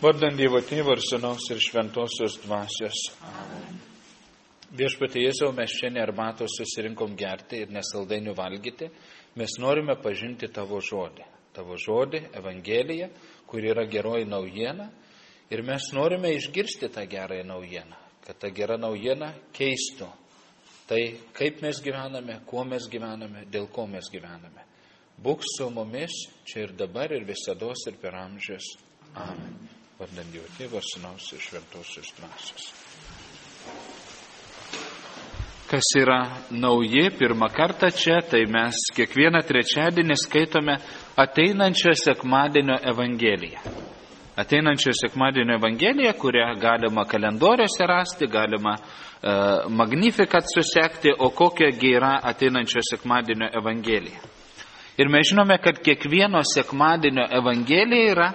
Vardant Dievo Tėvo ir Sūnaus ir Šventosios Dvasios. Amen. Viešpatie Jėzau, mes šiandien arbatos susirinkom gerti ir nesaldainių valgyti. Mes norime pažinti Tavo žodį. Tavo žodį, Evangeliją, kur yra geroji naujiena. Ir mes norime išgirsti tą gerąją naujieną. Kad ta gera naujiena keistų tai, kaip mes gyvename, kuo mes gyvename, dėl ko mes gyvename. Būk su mumis čia ir dabar ir visados ir per amžius. Amen. Vardant Dievo Tėvo ir Sūnaus ir Šventosios Dvasios. Kas yra nauji pirmą kartą čia, tai mes kiekvieną trečiadienį skaitome ateinančio sekmadienio Evangeliją. Ateinančio sekmadienio Evangeliją, kurią galima kalendoriuose rasti, galima Magnificat susekti, o kokiagi yra ateinančio sekmadienio Evangelija. Ir mes žinome, kad kiekvieno sekmadienio Evangelija yra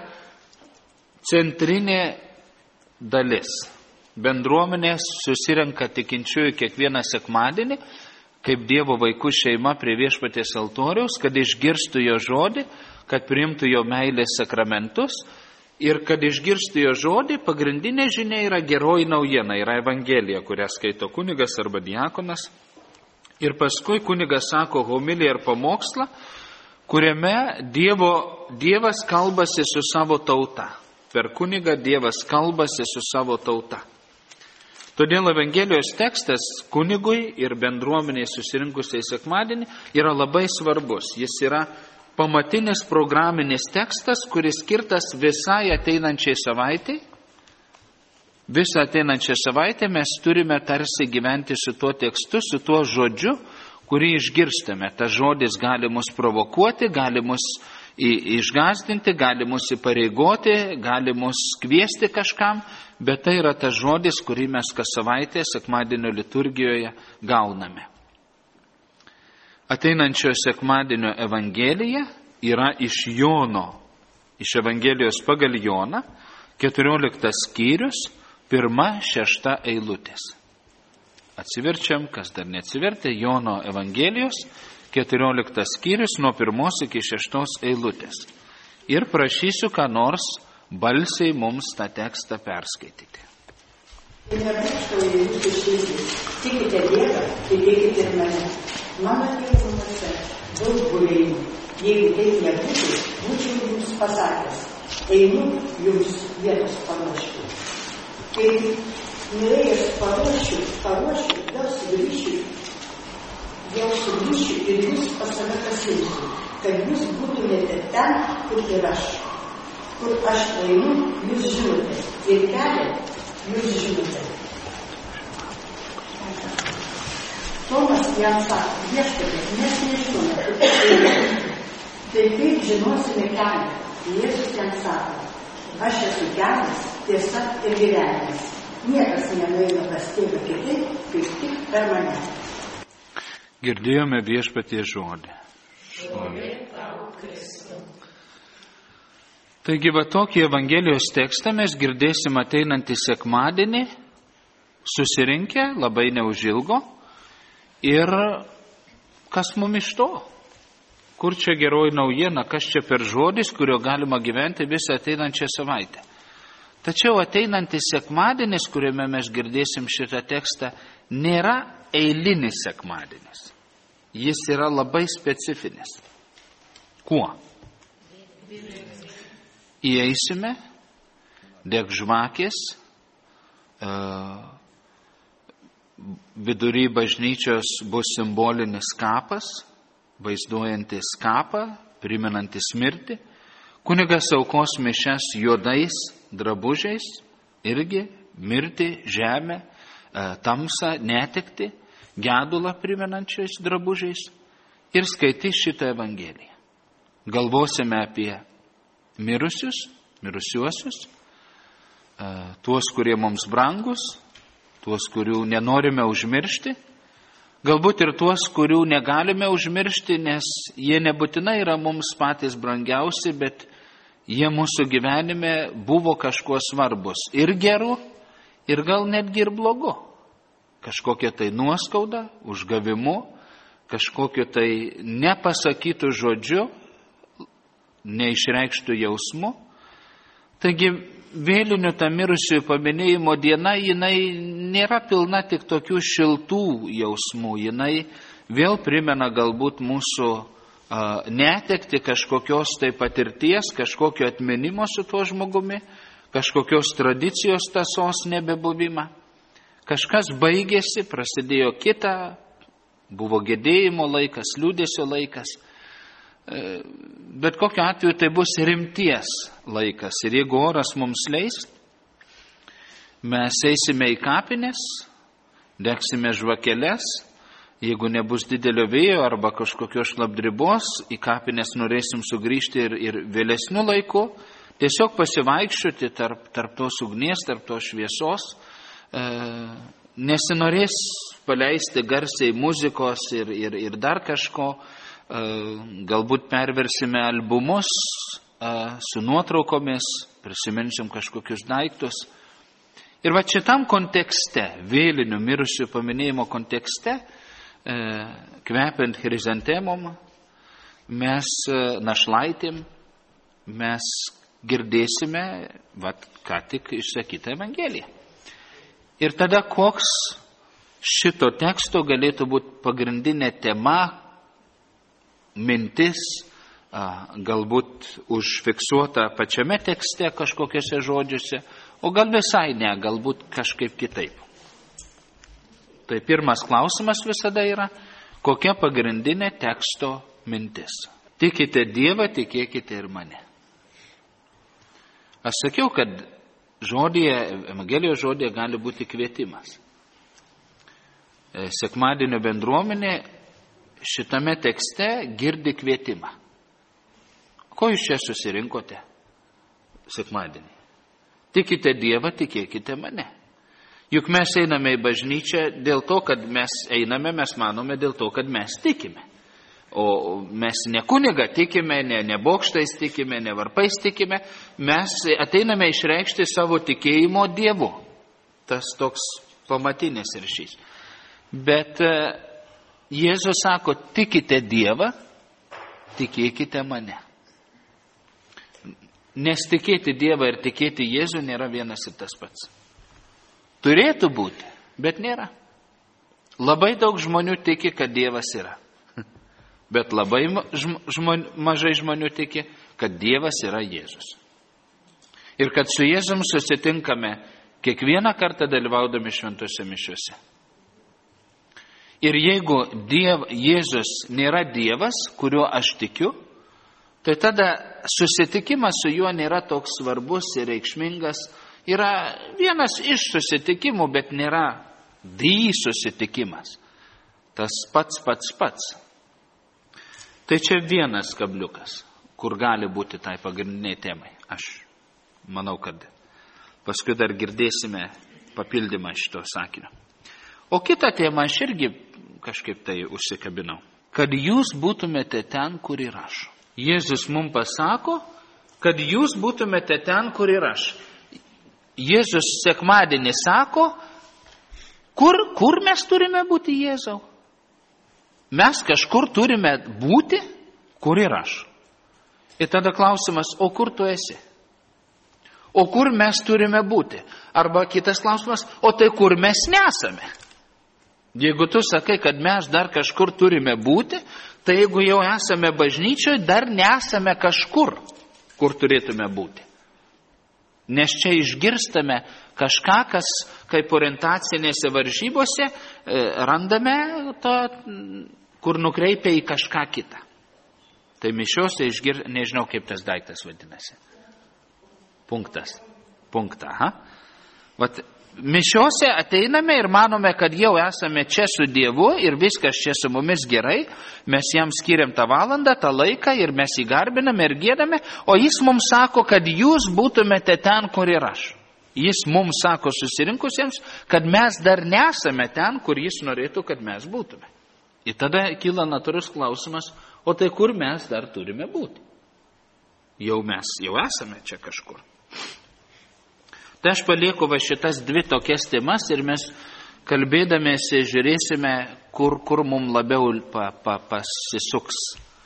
centrinė dalis. Bendruomenė susirenka tikinčiųjų kiekvieną sekmadienį, kaip Dievo vaikų šeima prie Viešpaties altoriaus, kad išgirstų jo žodį, kad priimtų jo meilės sakramentus ir kad išgirstų jo žodį, pagrindinė žinia yra geroji naujiena, yra Evangelija, kurią skaito kunigas arba diakonas. Ir paskui kunigas sako homiliją ir pamokslą, kuriame Dievas kalbasi su savo tauta. Per kunigą Dievas kalbasi su savo tauta. Todėl Evangelijos tekstas kunigui ir bendruomeniai susirinkusiai sekmadienį yra labai svarbus. Jis yra pamatinis programinis tekstas, kuris skirtas visai ateinančiai savaitai. Visą ateinančią savaitę mes turime tarsi gyventi su tuo tekstu, su tuo žodžiu, kurį išgirstame. Tas žodis gali mus provokuoti, gali mus išgąsdinti, gali mus įpareigoti, gali mus kviesti kažkam, bet tai yra tas žodis, kurį mes kas savaitę sekmadienio liturgijoje gauname. Ateinančio sekmadienio Evangelija yra iš Jono, iš Evangelijos pagal Joną, 14 skyrius, 1-6 eilutės. Atsiverčiam, kas dar neatsivertė, Jono Evangelijos 14 skyrius nuo 1 iki 6 eilutės. Ir prašysiu, ką nors balsiai mums tą tekstą perskaityti. Nebūkštoju jūsų širdis, tikite Dievą, tikėkite ir mane. Mano Dievo namuose daug buveinių. Jeigu taip nebūtų, būčiau jums pasakęs, einu jums vietos paruošti. Kai nuėjęs paruošiu, vėl sugrįšiu ir jūs pas save pasiimsiu, kad jūs būtumėte ten, kur ir aš. Kur aš einu, jūs žinote, ir kelią jūs žinote. Tomas jam sako, Viešpatie, mes nežinome, kur einu. Tai kaip žinosime kelią? Jėzus jam sako, aš esu kelias, tiesa ir gyvenimas. Niekas nenueina pas Tėvą kitaip, kaip tik per mane. Girdėjome Viešpaties žodį. Šlovė tau, Kristau. Taigi, va tokį Evangelijos tekstą mes girdėsim ateinantį sekmadienį, susirinkę, labai neužilgo. Ir kas mum iš to? Kur čia geroji naujiena, kas čia per žodis, kurio galima gyventi visą ateinančią savaitę. Tačiau ateinantis sekmadienis, kuriame mes girdėsim šitą tekstą, nėra eilinis sekmadienis. Jis yra labai specifinis. Kuo? Įeisime, deg žvakės, vidury bažnyčios bus simbolinis kapas, vaizduojantis kapą, primenantis mirtį. Kunigas aukos mišias juodais drabužiais, irgi mirtį, žemę, tamsą, netekti, gedulą primenančiais drabužiais ir skaitys šitą Evangeliją. Galvosime apie mirusiuosius, tuos, kurie mums brangus, tuos, kurių nenorime užmiršti, galbūt ir tuos, kurių negalime užmiršti, nes jie nebūtinai yra mums patys brangiausi, bet jie mūsų gyvenime buvo kažkuo svarbus ir geru, ir gal netgi ir blogu. Kažkokia tai nuoskauda, užgavimu, kažkokiu tai nepasakytų žodžiu, neišreikštų jausmu. Taigi vėlinių ta mirusiųjų paminėjimo diena, jinai nėra pilna tik tokių šiltų jausmų. Jinai vėl primena galbūt mūsų netekti kažkokios tai patirties, kažkokio atminimo su tuo žmogumi, kažkokios tradicijos tasos nebebuvimą. Kažkas baigėsi, prasidėjo kita, buvo gedėjimo laikas, liūdėsio laikas. Bet kokiu atveju tai bus rimties laikas. Ir jeigu oras mums leis, mes eisime į kapines, degsime žvakeles. Jeigu nebus didelio vėjo arba kažkokios šlapdribos, į kapines norėsim sugrįžti ir vėlesniu laiku, tiesiog pasivaikščioti tarp tos ugnies, tarp tos šviesos. Nesinorės paleisti garsiai muzikos ir dar kažko. Galbūt perversime albumus su nuotraukomis, prisiminsim kažkokius daiktus. Ir va šitam kontekste, vėlinių mirusių paminėjimo kontekste, kvepiant chrizantemom, mes našlaitėm, mes girdėsime, ką tik išsakytą Evangeliją. Ir tada koks šito teksto galėtų būti pagrindinė tema, mintis, galbūt užfiksuota pačiame tekste kažkokiuose žodžiuose, o gal visai ne, galbūt kažkaip kitaip. Tai pirmas klausimas visada yra, kokia pagrindinė teksto mintis. Tikite Dievą, tikėkite ir mane. Aš sakiau, kad Evangelijos žodėje gali būti kvietimas. Sekmadienio bendruomenė šitame tekste girdi kvietimą. Ko jūs čia susirinkote sekmadienį? Tikite Dievą, tikėkite mane. Juk mes einame į bažnyčią dėl to, kad mes einame, mes manome dėl to, kad mes tikime. O mes ne kunigą tikime, ne bokštais tikime, ne varpais tikime, mes ateiname išreikšti savo tikėjimo Dievu. Tas toks pamatinis ryšys. Bet Jėzus sako, tikite Dievą, tikėkite mane. Nes tikėti Dievą ir tikėti Jėzų nėra vienas ir tas pats. Turėtų būti, bet nėra. Labai daug žmonių tiki, kad Dievas yra. Bet labai mažai žmonių tiki, kad Dievas yra Jėzus. Ir kad su Jėzum susitinkame kiekvieną kartą dalyvaudami šventose mišiuose. Ir jeigu Jėzus nėra Dievas, kuriuo aš tikiu, tai tada susitikimas su juo nėra toks svarbus ir reikšmingas. Yra vienas iš susitikimų, bet nėra susitikimas. Tas pats. Tai čia vienas kabliukas, kur gali būti tai pagrindiniai temai. Aš manau, kad paskui dar girdėsime papildymą šito sakinio. O kitą temą aš irgi kažkaip tai užsikabinau. Kad jūs būtumėte ten, kur ir aš. Jėzus mums pasako, kad jūs būtumėte ten, kur ir aš. Jėzus sekmadienį sako, kur mes turime būti Jėzau? Mes kažkur turime būti, kur ir aš. Ir tada klausimas, o kur tu esi? O kur mes turime būti? Arba kitas klausimas, o tai kur mes nesame? Jeigu tu sakai, kad mes dar kažkur turime būti, tai jeigu jau esame bažnyčioje, dar nesame kažkur, kur turėtume būti. Nes čia išgirstame kažką, kas kaip orientacinėse varžybose randame to, kur nukreipia į kažką kitą. Tai mišiuose nežinau, kaip tas daiktas vadinasi. Punktą. Vat mišiuose ateiname ir manome, kad jau esame čia su Dievu ir viskas čia su mumis gerai, mes jam skiriam tą valandą, tą laiką ir mes jį garbiname ir giedame, o jis mums sako, kad jūs būtumėte ten, kur ir aš. Jis mums sako susirinkusiems, kad mes dar nesame ten, kur jis norėtų, kad mes būtume. Ir tada kyla natūrus klausimas, o tai kur mes dar turime būti? Mes jau esame čia kažkur. Tai aš palieku va šitas dvi tokias temas ir mes kalbėdamėsi žiūrėsime, kur mums labiau pasisuks.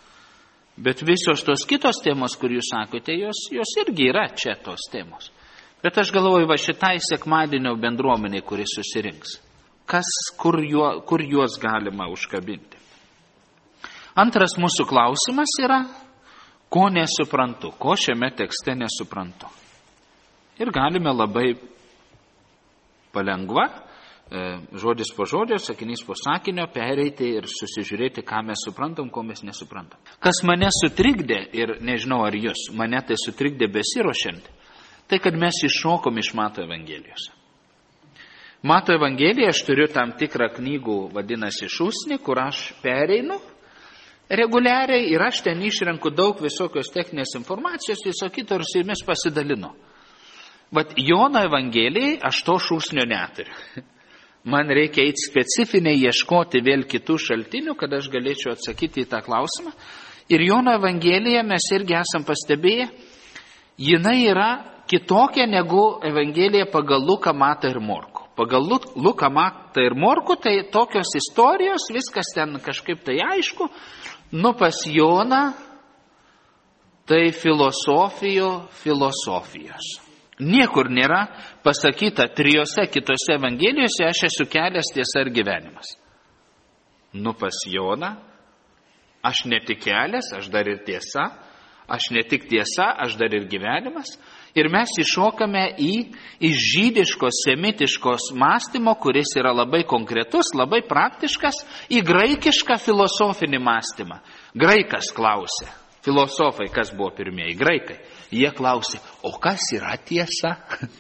Bet visos tos kitos temos, kur jūs sakote, jos irgi yra čia tos temos. Bet aš galvoju, va šitai sekmadienio bendruomeniai, kuris susirinks. Kur juos galima užkabinti? Antras mūsų klausimas yra, ko nesuprantu, ko šiame tekste nesuprantu. Ir galime labai palengva, žodis po žodžio, sakinys po sakinio, pereiti ir susižiūrėti, ką mes suprantam, ko mes nesuprantam. Kas mane sutrikdė, ir nežinau ar jūs, mane tai sutrikdė besiruošiant, tai kad mes iššokom iš Mato Evangelijos. Mato Evangelija, aš turiu tam tikrą knygų, vadinasi šūsnį, kur aš pereinu reguliariai ir aš ten išrenku daug visokios techninės informacijos, viso kito ir su jumis pasidalinu. Vat Jono Evangelijai aš to šūsnio neturiu. Man reikia eiti specifiniai ieškoti vėl kitų šaltinių, kad aš galėčiau atsakyti į tą klausimą. Ir Jono Evangelija mes irgi esam pastebėję, jinai yra kitokia negu Evangelija pagal Luką, Matą ir Morkų. Pagal Luką, Matą ir Morkų tai tokios istorijos, viskas ten kažkaip tai aišku. Nu pas Joną tai filosofijos. Niekur nėra pasakyta trijose kitose Evangelijose, aš esu kelias, tiesa ir gyvenimas. Nu pas Joną, aš ne tik kelias, aš dar ir tiesa, aš ne tik tiesa, aš dar ir gyvenimas. Ir mes iššokame iš žydiškos, semitiškos mąstymo, kuris yra labai konkretus, labai praktiškas, į graikišką filosofinį mąstymą. Graikas klausė, filosofai, kas buvo pirmieji, graikai, jie klausė, o kas yra tiesa?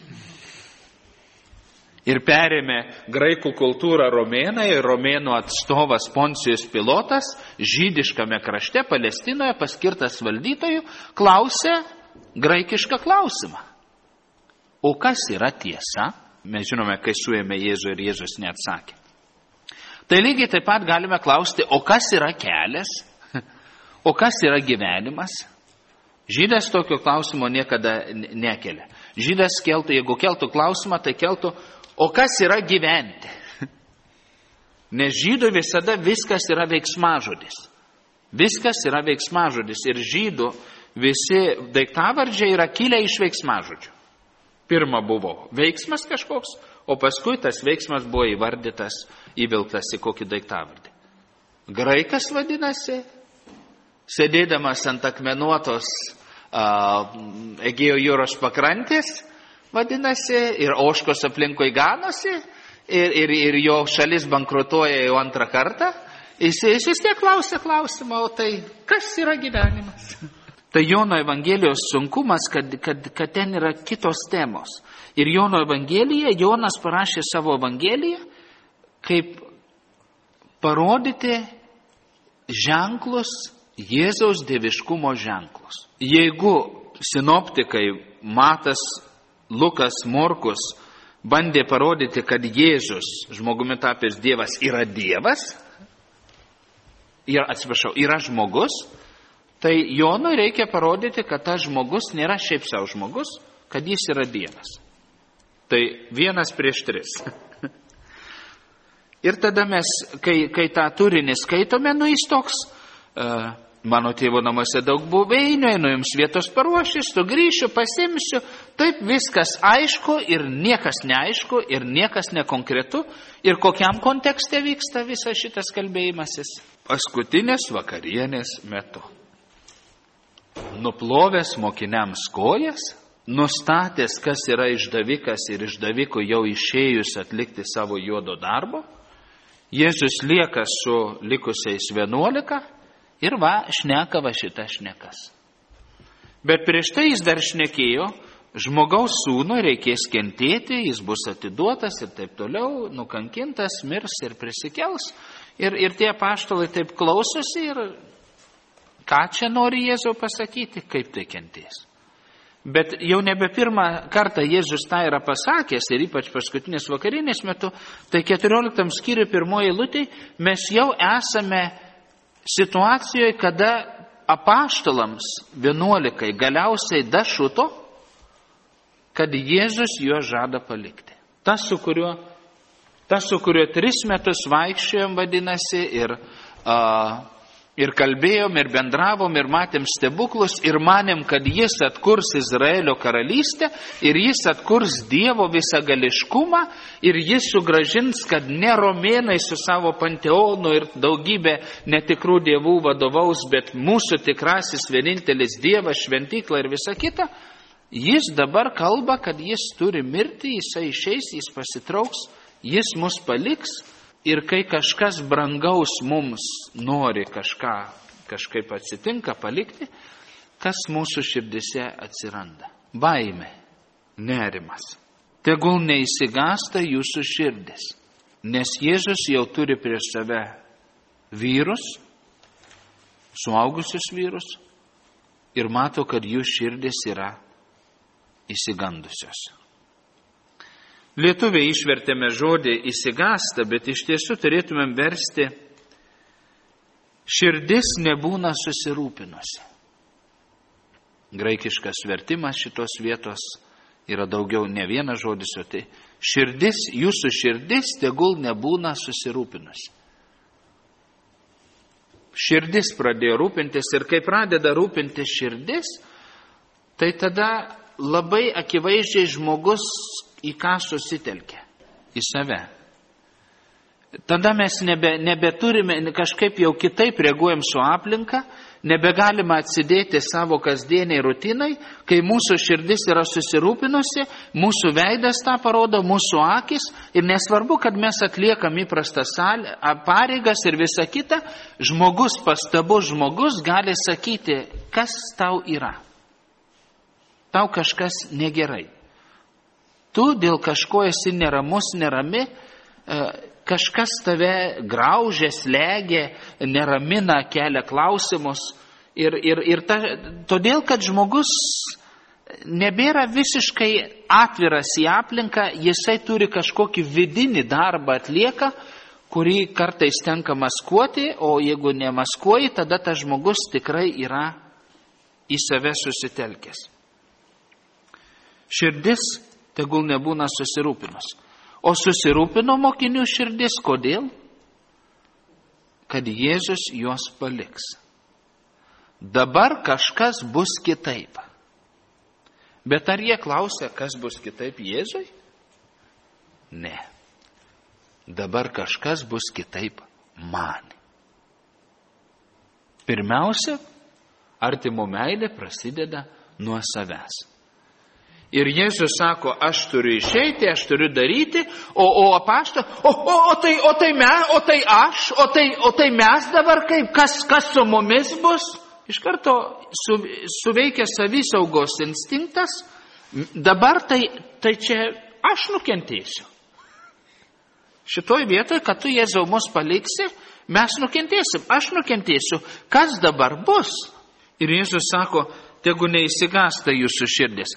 Ir perėmė graikų kultūrą romėnai, romėnų atstovas Poncijus Pilotas, žydiškame krašte, Palestinoje, paskirtas valdytojų, klausė graikišką klausimą. O kas yra tiesa? Mes žinome, kai suėmė Jėzų ir Jėzus neatsakė. Tai lygiai taip pat galime klausti, o kas yra kelias? O kas yra gyvenimas? Žydas tokio klausimo niekada nekelia. Žydas keltų, jeigu keltų klausimą, tai keltų, o kas yra gyventi? Nes žydų visada viskas yra veiksmažodis. Viskas yra veiksmažodis ir žydų visi daiktavardžiai yra kilę iš veiksmažodžių. Pirma buvo veiksmas kažkoks, o paskui tas veiksmas buvo įvardytas, įvilktas į kokį daiktavardį. Graikas vadinasi, sėdėdamas ant akmenuotos Egėjo jūros pakrantės, vadinasi, ir ožkos aplinkui ganosi, ir jo šalis bankrutuoja jau antrą kartą, jis vis tiek klausia klausimą, o tai kas yra gyvenimas? Tai Jono Evangelijos sunkumas, kad ten yra kitos temos. Ir Jono Evangelija, Jonas parašė savo Evangeliją, kaip parodyti ženklus, Jėzaus dieviškumo ženklus. Jeigu sinoptikai Matas, Lukas, Morkus bandė parodyti, kad Jėzus, žmogumi tapęs Dievas, yra Dievas, yra žmogus, tai Jonui reikia parodyti, kad tas žmogus nėra šiaip savo žmogus, kad jis yra Dievas. Tai 1:3. Ir tada mes, kai tą turinį skaitome, jis toks, mano tėvo namuose daug buveinių, einu jums vietos paruošti, sugrįšiu, pasimsiu, taip viskas aišku ir niekas neaišku ir niekas nekonkretu. Ir kokiam kontekste vyksta visas šitas kalbėjimasis? Paskutinės vakarienės metu. Nuplovęs mokiniams kojas, nustatęs, kas yra išdavikas ir išdavikų jau išėjus atlikti savo juodo darbo, Jėzus lieka su likusiais 11 ir šneka šitą šnekas. Bet prieš tai jis dar šnekėjo, žmogaus sūnui reikės kentėti, jis bus atiduotas ir taip toliau, nukankintas, mirs ir prisikels. Ir tie apaštalai taip klausosi ir ką čia nori Jėzau pasakyti, kaip tai kentės. Bet jau nebe pirmą kartą Jėzus tą yra pasakęs ir ypač paskutinės vakarinės metu, tai 14 skyriui 1 eilutėj mes jau esame situacijoje, kada apaštalams 11 galiausiai dašuto, kad Jėzus juos žada palikti. Tas, su kuriuo 3 metus vaikščiojom, vadinasi, ir Ir kalbėjom, ir bendravom, ir matėm stebuklus, ir manėm, kad jis atkurs Izraelio karalystę, ir jis atkurs Dievo visagališkumą, ir jis sugrąžins, kad ne romėnai su savo panteonu ir daugybė netikrų dievų vadovaus, bet mūsų tikrasis vienintelis Dievas, šventykla ir visa kita. Jis dabar kalba, kad jis turi mirti, jisai išeis, jis pasitrauks, jis mus paliks. Ir kai kažkas brangaus mums nori kažkaip atsitinka palikti, kas mūsų širdise atsiranda? Baimė, nerimas. Tegul neįsigąsta jūsų širdis, nes Jėzus jau turi prieš save vyrus, suaugusius vyrus, ir mato, kad jų širdis yra įsigandusios. Lietuviai išvertėme žodį įsigąsta, bet iš tiesų turėtumėm versti širdis nebūna susirūpinusi. Graikiškas vertimas šitos vietos yra daugiau ne vienas žodis, o tai širdis, jūsų širdis tegul nebūna susirūpinusi. Širdis pradėjo rūpintis ir kai pradeda rūpintis širdis, tai tada labai akivaizdžiai žmogus į ką susitelkia? Į save. Tada mes nebeturime, kažkaip jau kitaip reaguojam su aplinka, nebegalime atsidėti savo kasdieniai rutinai, kai mūsų širdis yra susirūpinusi, mūsų veidas tą parodo, mūsų akis, ir nesvarbu, kad mes atliekam įprastas pareigas ir visa kita, žmogus, pastabus žmogus gali sakyti, kas tau yra. Tau kažkas negerai. Tu dėl kažko esi neramus, nerami, kažkas tave graužia, slegia, neramina, kelia klausimus. Todėl, kad žmogus nebėra visiškai atviras į aplinką, jisai turi kažkokį vidinį darbą atlieka, kurį kartais tenka maskuoti, o jeigu nemaskuoji, tada tas žmogus tikrai yra į save susitelkęs. Širdis tegul nebūna susirūpinus. O susirūpino mokinių širdis, kodėl? Kad Jėzus juos paliks. Dabar kažkas bus kitaip. Bet ar jie klausia, kas bus kitaip Jėzui? Ne. Dabar kažkas bus kitaip man. Pirmiausia, artimo meilė prasideda nuo savęs. Ir Jėzus sako, aš turiu išeiti, aš turiu daryti, o apaštalas, o tai mes dabar kaip, kas su mumis bus? Iš karto suveikia savisaugos instinktas, dabar tai čia aš nukentėsiu. Šitoj vietoj, kad tu Jėzau mus paliksi, mes nukentėsim, aš nukentėsiu. Kas dabar bus? Ir Jėzus sako, tegu neįsigąsta jūsų širdis.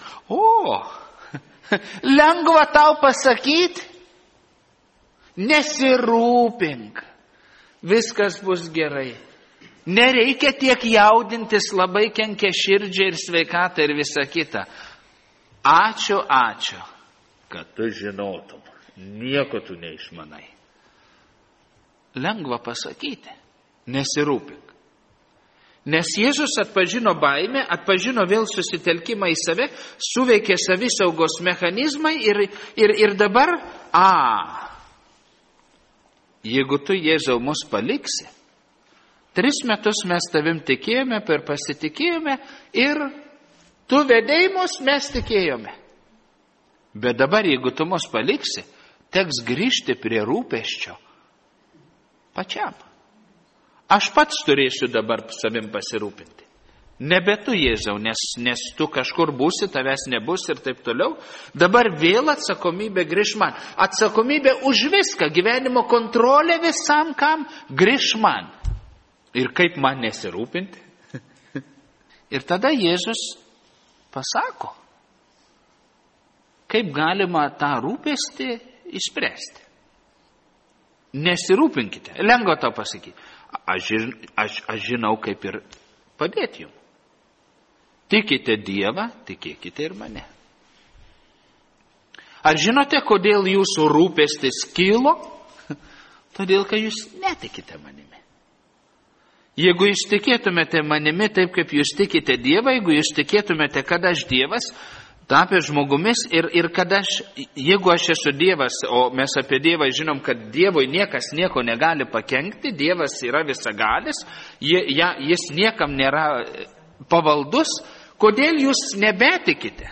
Lengva tau pasakyti, nesirūpink, viskas bus gerai. Nereikia tiek jaudintis, labai kenkia širdžiai ir sveikatą ir visa kita. Ačiū, kad tu žinotum, nieko tu neišmanai. Lengva pasakyti, nesirūpink. Nes Jėzus atpažino baimę, atpažino vėl susitelkimą į save, suveikė savisaugos mechanizmai ir dabar, jeigu tu Jėzau mus paliksi, 3 metus mes tavim tikėjome, per pasitikėjome ir tu vedei mus, mes tikėjome. Bet dabar, jeigu tu mus paliksi, teks grįžti prie rūpesčio pačiam. Aš pats turėsiu dabar savim pasirūpinti. Nebe tu, Jėzau, nes tu kažkur būsi, tavęs nebus ir taip toliau. Dabar vėl atsakomybė grįž man. Atsakomybė už viską, gyvenimo kontrolė visam kam grįž man. Ir kaip man nesirūpinti? Ir tada Jėzus pasako, kaip galima tą rūpestį išspręsti. Nesirūpinkite. Lengva to pasakyti. Aš žinau, kaip ir padėti jums. Tikite Dievą, tikėkite ir mane. Ar žinote, kodėl jūsų rūpestis kilo? Todėl, kad jūs netikite manimi. Jeigu jūs tikėtumėte manimi taip, kaip jūs tikite Dievą, jeigu jūs tikėtumėte, kad aš Dievas, tapęs žmogumis ir kad jeigu aš esu Dievas, o mes apie Dievą žinom, kad Dievui niekas nieko negali pakenkti, Dievas yra visagalis, jis niekam nėra pavaldus, kodėl jūs nebetikite?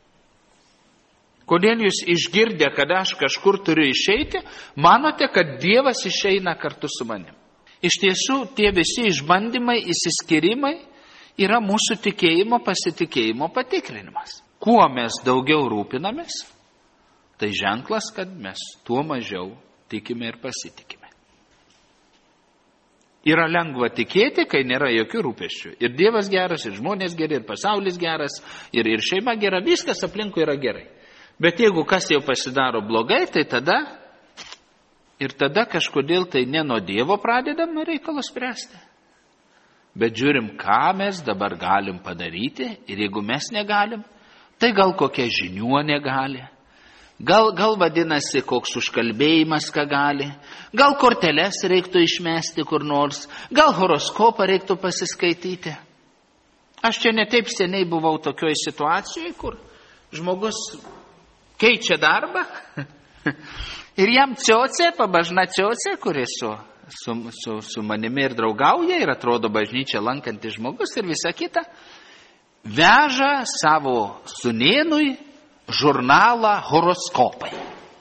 Kodėl jūs išgirdę, kad aš kažkur turiu išeiti, manote, kad Dievas išeina kartu su manim? Iš tiesų, tie visi išbandymai, įsiskyrimai yra mūsų tikėjimo, pasitikėjimo patikrinimas. Kuo mes daugiau rūpinamės, tai ženklas, kad mes tuo mažiau tikime ir pasitikime. Yra lengva tikėti, kai nėra jokių rūpesčių. Ir Dievas geras, ir žmonės geri, ir pasaulis geras, ir šeima gera, viskas aplinkui yra gerai. Bet jeigu kas jau pasidaro blogai, tai tada kažkodėl tai ne nuo Dievo pradedam reikalą spręsti. Bet žiūrim, ką mes dabar galim padaryti, ir jeigu mes negalim, tai gal kokia žiniuonė gali, gal vadinasi koks užkalbėjimas, ką gali, gal korteles reiktų išmesti kur nors, gal horoskopą reiktų pasiskaityti. Aš čia ne taip seniai buvau tokioj situacijoje, kur žmogus keičia darbą, ir jam pabažna ciocė, kuris su manimi ir draugauja, ir atrodo bažnyčia lankantis žmogus ir visa kita, veža savo sūnėnui žurnalą horoskopai.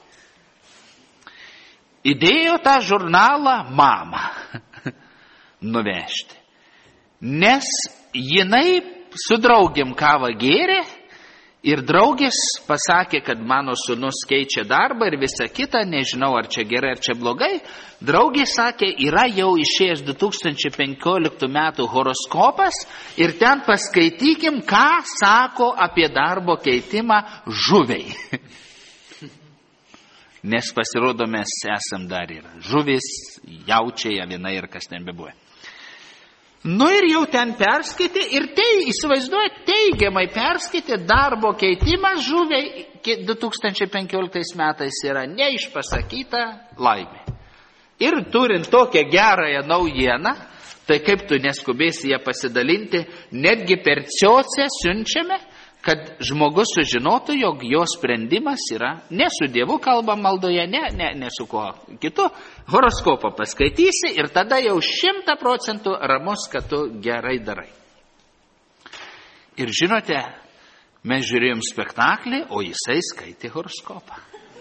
Įdėjo tą žurnalą mamą nuvežti, nes jinai su draugėm kavą gėrė, ir draugės pasakė, kad mano sūnus keičia darbą ir visa kita, nežinau, ar čia gerai, ar čia blogai. Draugė sakė, yra jau išėjęs 2015 metų horoskopas ir ten paskaitykim, ką sako apie darbo keitimą žuviai. Nes pasirodo, mes esam dar ir žuvis, jaučiai, avinai ir kas ten bebuvo. Nu ir jau ten perskaitė ir įsivaizduoja, teigiamai perskaitė darbo keitimas žuviai 2015 metais yra neišpasakyta laimė. Ir turint tokią gerąją naujieną, tai kaip tu neskubėsi ją pasidalinti, netgi per ciocę siunčiame, kad žmogus sužinotų, jog jo sprendimas yra ne su Dievu kalba maldoje, ne su kuo kitu, horoskopą paskaitysi ir tada jau 100% ramus, kad tu gerai darai. Ir žinote, mes žiūrėjom spektaklį, o jisai skaitė horoskopą.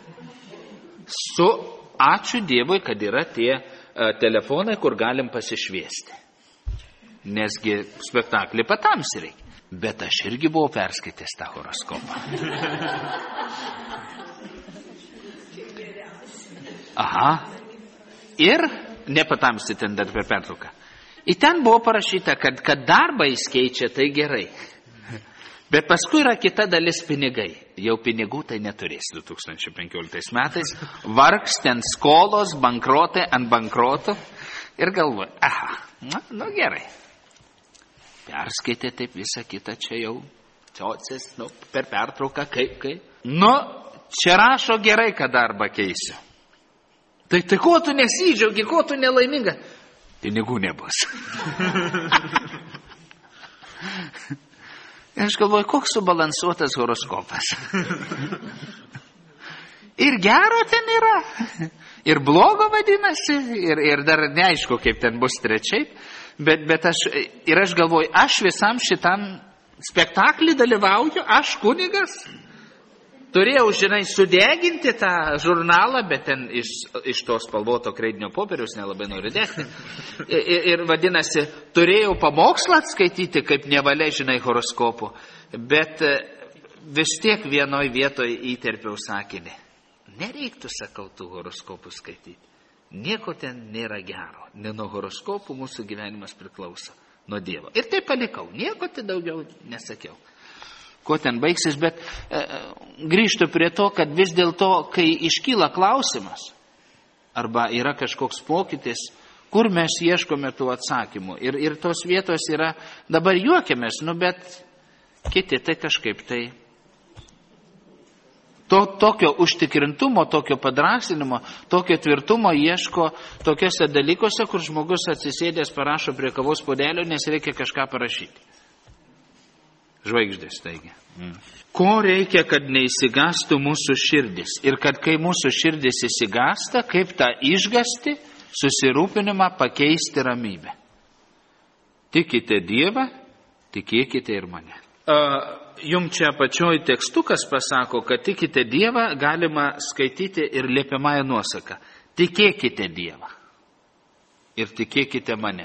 Ačiū Dievui, kad yra tie telefonai, kur galim pasišviesti. Nesgi spektaklį patamsi reikia. Bet aš irgi buvau perskaitęs tą horoskopą. Aha. Ir nepatamsi ten dar per pertrauką. Ir ten buvo parašyta, kad darbą jis keičia, tai gerai. Bet paskui yra kita dalis pinigai. Jau pinigų tai neturės 2015 metais. Vargs ten skolos, bankrotai ant bankrotų. Ir galvoju, nu gerai. Perskaitė taip visą kitą, čia jau ciocės, per pertrauką, kaip. Čia rašo gerai, kad darbą keisiu. Tai ko tu nesidžiaugi, ko tu nelaiminga? Pinigų nebus. Ir aš galvoju, koks subalansuotas horoskopas. Ir gero ten yra, ir blogo vadinasi, ir dar neaišku, kaip ten bus trečiaip. Bet aš galvoju, aš visam šitam spektaklį dalyvauju, aš kunigas. Turėjau, sudeginti tą žurnalą, bet ten iš to spalvoto kreidinio popieriaus nelabai noriu degti. Ir vadinasi, turėjau pamokslą atskaityti, kaip nevalia, horoskopų. Bet vis tiek vienoj vietoj įterpiau sakinį. Nereiktų, sakau, tų horoskopų skaityti. Nieko ten nėra gero. Ne nuo horoskopų mūsų gyvenimas priklauso, nuo Dievo. Ir tai palikau. Nieko tai daugiau nesakiau. Ko ten baigsis, bet grįžtu prie to, kad vis dėlto, kai iškyla klausimas, arba yra kažkoks pokytis, kur mes ieškome tų atsakymų. Ir tos vietos yra, dabar juokiamės, bet kiti tai kažkaip tai Tokio užtikrintumo, tokio padrasinimo, tokio tvirtumo ieško tokiuose dalykuose, kur žmogus atsisėdęs parašo prie kavos puodelio, nes reikia kažką parašyti. Žvaigždės, taigi. Ko reikia, kad neįsigastų mūsų širdis? Ir kad kai mūsų širdis įsigasta, kaip tą išgasti, susirūpinimą pakeisti ramybę. Tikite Dievą, tikėkite ir mane. Jums čia apačioj tekstukas pasako, kad tikite Dievą galima skaityti ir liepiamąją nuosaką. Tikėkite Dievą ir tikėkite mane.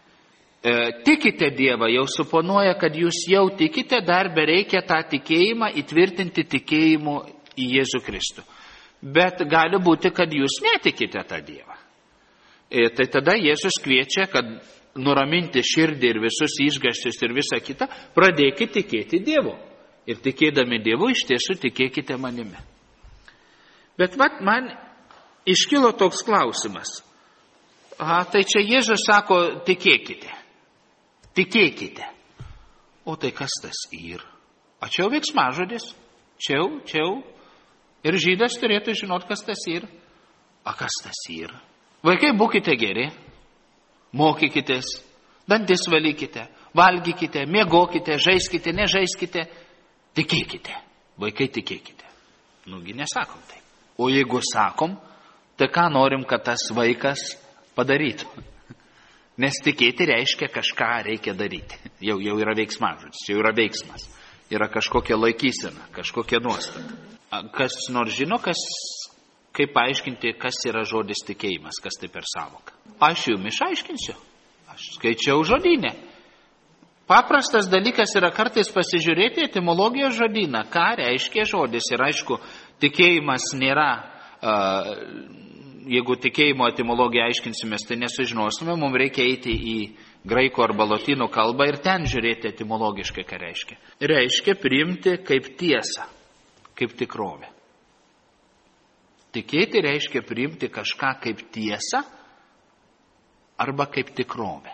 Tikite Dievą jau suponuoja, kad jūs jau tikite, dar bereikia tą tikėjimą įtvirtinti tikėjimu į Jėzų Kristų. Bet gali būti, kad jūs netikite tą Dievą. Tai tada Jėzus kviečia, kad nuraminti širdį ir visus išgąsčius ir visą kitą, pradėkite tikėti Dievu. Ir tikėdami Dievu iš tiesų tikėkite manimi. Bet man iškilo toks klausimas. Tai čia Jėzus sako, tikėkite. Tikėkite. O tai kas tas yra? Čia jau veiksmažodis. Čia jau. Ir žydas turėtų žinot, kas tas yra. Kas tas yra? Vaikai, būkite geri. Mokykitės. Dantis valykite. Valgykite. Miegokite. Žaiskite. Nežaiskite. Tikėkite. Vaikai, tikėkite. Nugi nesakom taip. O jeigu sakom, tai ką norim, kad tas vaikas padarytų? Nes tikėti reiškia kažką reikia daryti. Jau yra veiksmažodis, jau yra veiksmas. Yra kažkokia laikysena, kažkokia nuostata. Kas nors žino, kaip paaiškinti, kas yra žodis tikėjimas, kas tai per sąvoką? Aš jums išaiškinsiu. Aš skaičiau žodynę. Paprastas dalykas yra kartais pasižiūrėti etimologijos žodyną, ką reiškia žodis. Ir aišku, tikėjimas nėra... Jeigu tikėjimo etimologiją aiškinsimės, tai nesužinosime, mums reikia eiti į graikų arba lotynų kalbą ir ten žiūrėti etimologiškai, ką reiškia. Reiškia priimti kaip tiesą, kaip tikrovę. Tikėti reiškia priimti kažką kaip tiesą arba kaip tikrovę.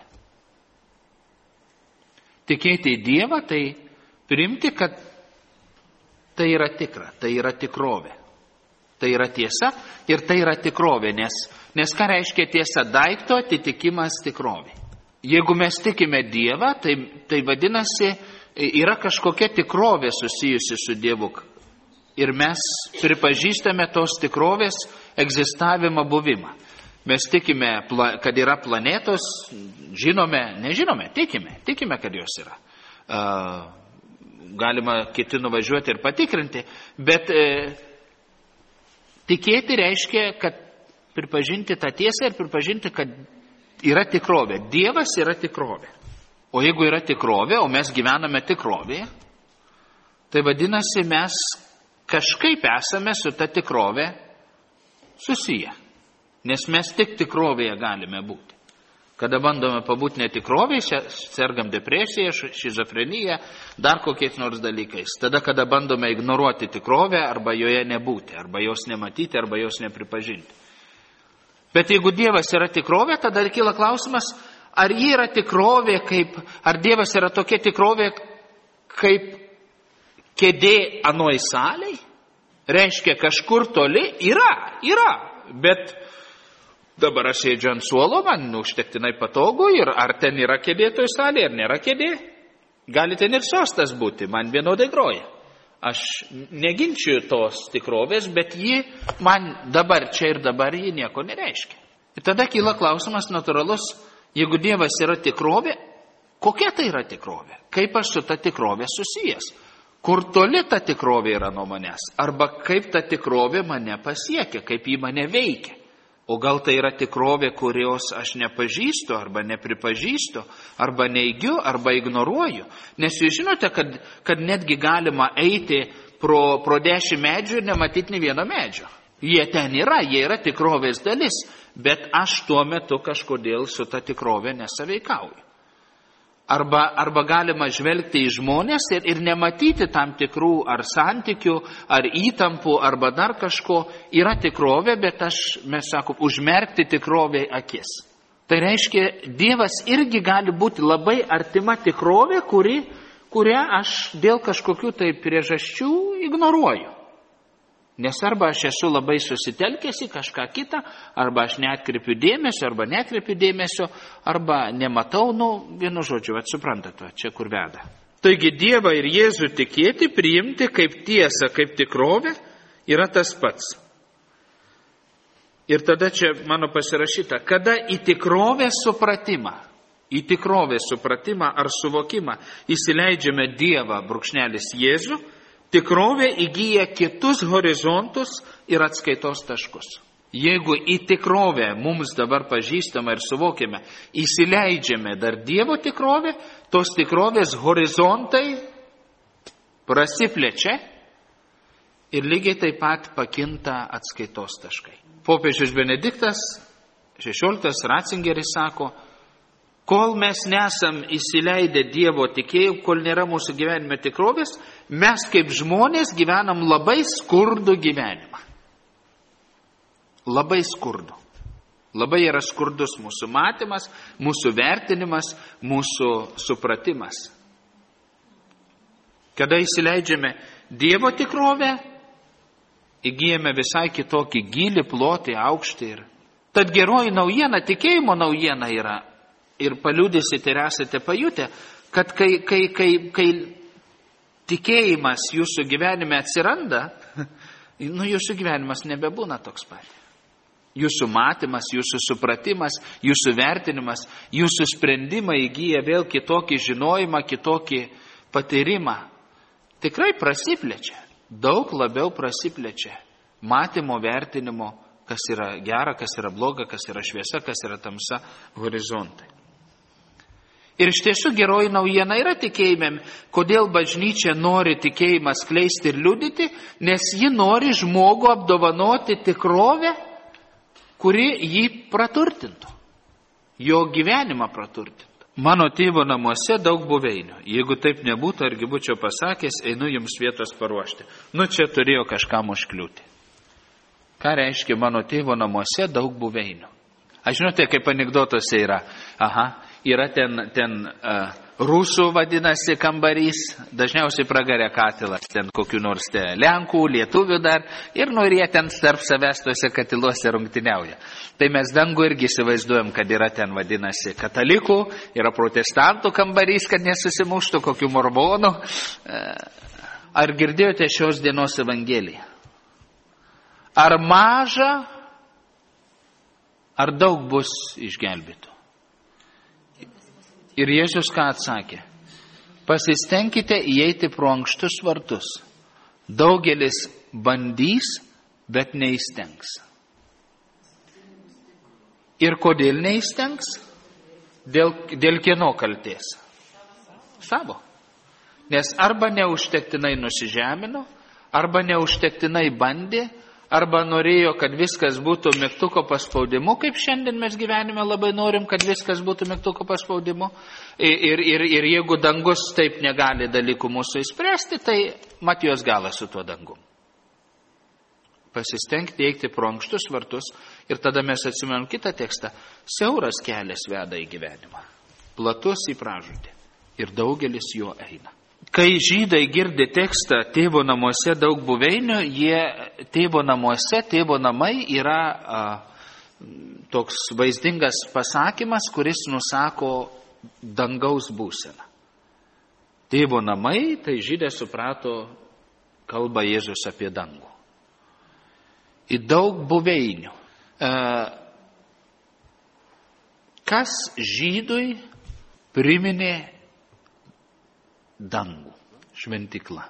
Tikėti į Dievą, tai priimti, kad tai yra tikra, tai yra tikrovė. Tai yra tiesa ir tai yra tikrovė, nes ką reiškia tiesa? Daikto atitikimas tikrovė. Jeigu mes tikime Dievą, tai vadinasi, yra kažkokia tikrovė susijusi su Dievu. Ir mes pripažįstame tos tikrovės egzistavimą, buvimą. Mes tikime, kad yra planetos, nežinome, tikime, kad jos yra. Galima kiti nuvažiuoti ir patikrinti, bet... Tikėti reiškia, kad pripažinti tą tiesą ir pripažinti, kad yra tikrovė. Dievas yra tikrovė. O jeigu yra tikrovė, o mes gyvename tikrovėje, tai vadinasi, mes kažkaip esame su ta tikrovė susiję. Nes mes tik tikrovėje galime būti. Kada bandome pabūti netikrovėje, sergam depresiją, šizofreniją, dar kokiais nors dalykais. Tada, kada bandome ignoruoti tikrovę, arba joje nebūti, arba jos nematyti, arba jos nepripažinti. Bet jeigu Dievas yra tikrovė, tada kyla klausimas, ar ji yra tikrovė, ar Dievas yra tokia tikrovė, kaip kėdė anoj saliai? Reiškia, kažkur toli yra, bet... Dabar aš sėdžiu ant suolo, man užtektinai patogu ir ar ten yra kėdė toj salėje, ar nėra kėdė. Gali ten ir sostas būti, man vienodai groja. Aš neginčiu tos tikrovės, bet ji man dabar, čia ir dabar, ji nieko nereiškia. Ir tada kyla klausimas natūralus, jeigu Dievas yra tikrovė, kokia tai yra tikrovė? Kaip aš su ta tikrovė susijęs? Kur toli ta tikrovė yra nuo manęs? Arba kaip ta tikrovė mane pasiekia, kaip ji mane veikia? O gal tai yra tikrovė, kurios aš nepažįstu, arba nepripažįstu, arba neigiu, arba ignoruoju. Nes jūs žinote, kad netgi galima eiti pro 10 medžių ir nematyti nei vieno medžio. Jie ten yra, jie yra tikrovės dalis, bet aš tuo metu kažkodėl su ta tikrovė nesaveikauju. Arba galima žvelgti į žmonės ir nematyti tam tikrų ar santykių, ar įtampų, arba dar kažko. Yra tikrovė, bet mes sakom, užmerkti tikrovė akis. Tai reiškia, Dievas irgi gali būti labai artima tikrovė, kurią aš dėl kažkokių tai priežasčių ignoruoju. Nes arba aš esu labai susitelkęs į kažką kitą, arba aš neatkreipiu dėmesio, arba neatkreipiu dėmesio, arba nematau, vienu žodžiu, suprantate, čia kur veda. Taigi Dievą ir Jėzų tikėti, priimti kaip tiesą, kaip tikrovę, yra tas pats. Ir tada čia mano pasirašyta, kada į tikrovės supratimą ar suvokimą įsileidžiame Dievą, brūkšnelis Jėzų, tikrovė įgyja kitus horizontus ir atskaitos taškus. Jeigu į tikrovę mums dabar pažįstama ir suvokiame, įsileidžiame dar Dievo tikrovę, tos tikrovės horizontai prasiplečia ir lygiai taip pat pakinta atskaitos taškai. Popiežius Benediktas XVI Ratzingeris sako, kol mes nesam įsileidę Dievo tikėjimą, kol nėra mūsų gyvenime tikrovės, mes kaip žmonės gyvenam labai skurdų gyvenimą. Labai skurdų. Labai yra skurdus mūsų matymas, mūsų vertinimas, mūsų supratimas. Kada įsileidžiame Dievo tikrovę, įgyjame visai kitokį gilį, plotį, aukštį. Tad geroji naujiena, tikėjimo naujiena yra, ir paliudysite ir esate pajutę, kad kai tikėjimas jūsų gyvenime atsiranda, jūsų gyvenimas nebebūna toks pat. Jūsų matymas, jūsų supratimas, jūsų vertinimas, jūsų sprendimai įgyja vėl kitokį žinojimą, kitokį patyrimą. Tikrai prasiplečia, daug labiau prasiplečia matymo, vertinimo, kas yra gera, kas yra bloga, kas yra šviesa, kas yra tamsa, horizontai. Ir iš tiesų geroji naujiena yra tikėjime. Kodėl bažnyčia nori tikėjimą skleisti ir liudyti? Nes ji nori žmogų apdovanoti tikrovę, kuri jį praturtintų. Jo gyvenimą praturtintų. Mano tėvo namuose daug buveinių. Jeigu taip nebūtų, argi būčiau pasakęs, einu jums vietos paruošti. Čia turėjo kažkam užkliūti. Ką reiškia mano tėvo namuose daug buveinių? Aš žinote, kaip anekdotose yra. Yra ten rusų vadinasi kambarys, dažniausiai pragarė katilas, ten kokių nors lenkų, lietuvių dar, ir jie ten tarp savęs tuose katiluose rungtyniauja. Tai mes dangų irgi įsivaizduojam, kad yra ten vadinasi katalikų, yra protestantų kambarys, kad nesusimuštų kokių morbonų. Ar girdėjote šios dienos evangeliją? Ar maža, ar daug bus išgelbėtų? Ir Jėzus ką atsakė? Pasistengkite įeiti pro ankštus vartus. Daugelis bandys, bet neįstengs. Ir kodėl neįstengs? Dėl kieno kaltės? Savo. Nes arba neužtektinai nusižemino, arba neužtektinai bandė, arba norėjo, kad viskas būtų mygtuko paspaudimu, kaip šiandien mes gyvenime labai norim, kad viskas būtų mygtuko paspaudimu. Ir jeigu dangus taip negali dalykų mūsų įspręsti, tai Matijos galas su tuo dangum. Pasistengti eiti pro ankštus vartus ir tada mes atsimenam kitą tekstą. Siauras kelias veda į gyvenimą, platus į pražūtį ir daugelis jo eina. Kai žydai girdi tekstą tėvo namuose daug buveinių, tėvo namai yra toks vaizdingas pasakymas, kuris nusako dangaus būseną. Tėvo namai, tai žydai suprato, kalba Jėzus apie dangų. Į daug buveinių. Kas žydui priminė dangų, šventyklą.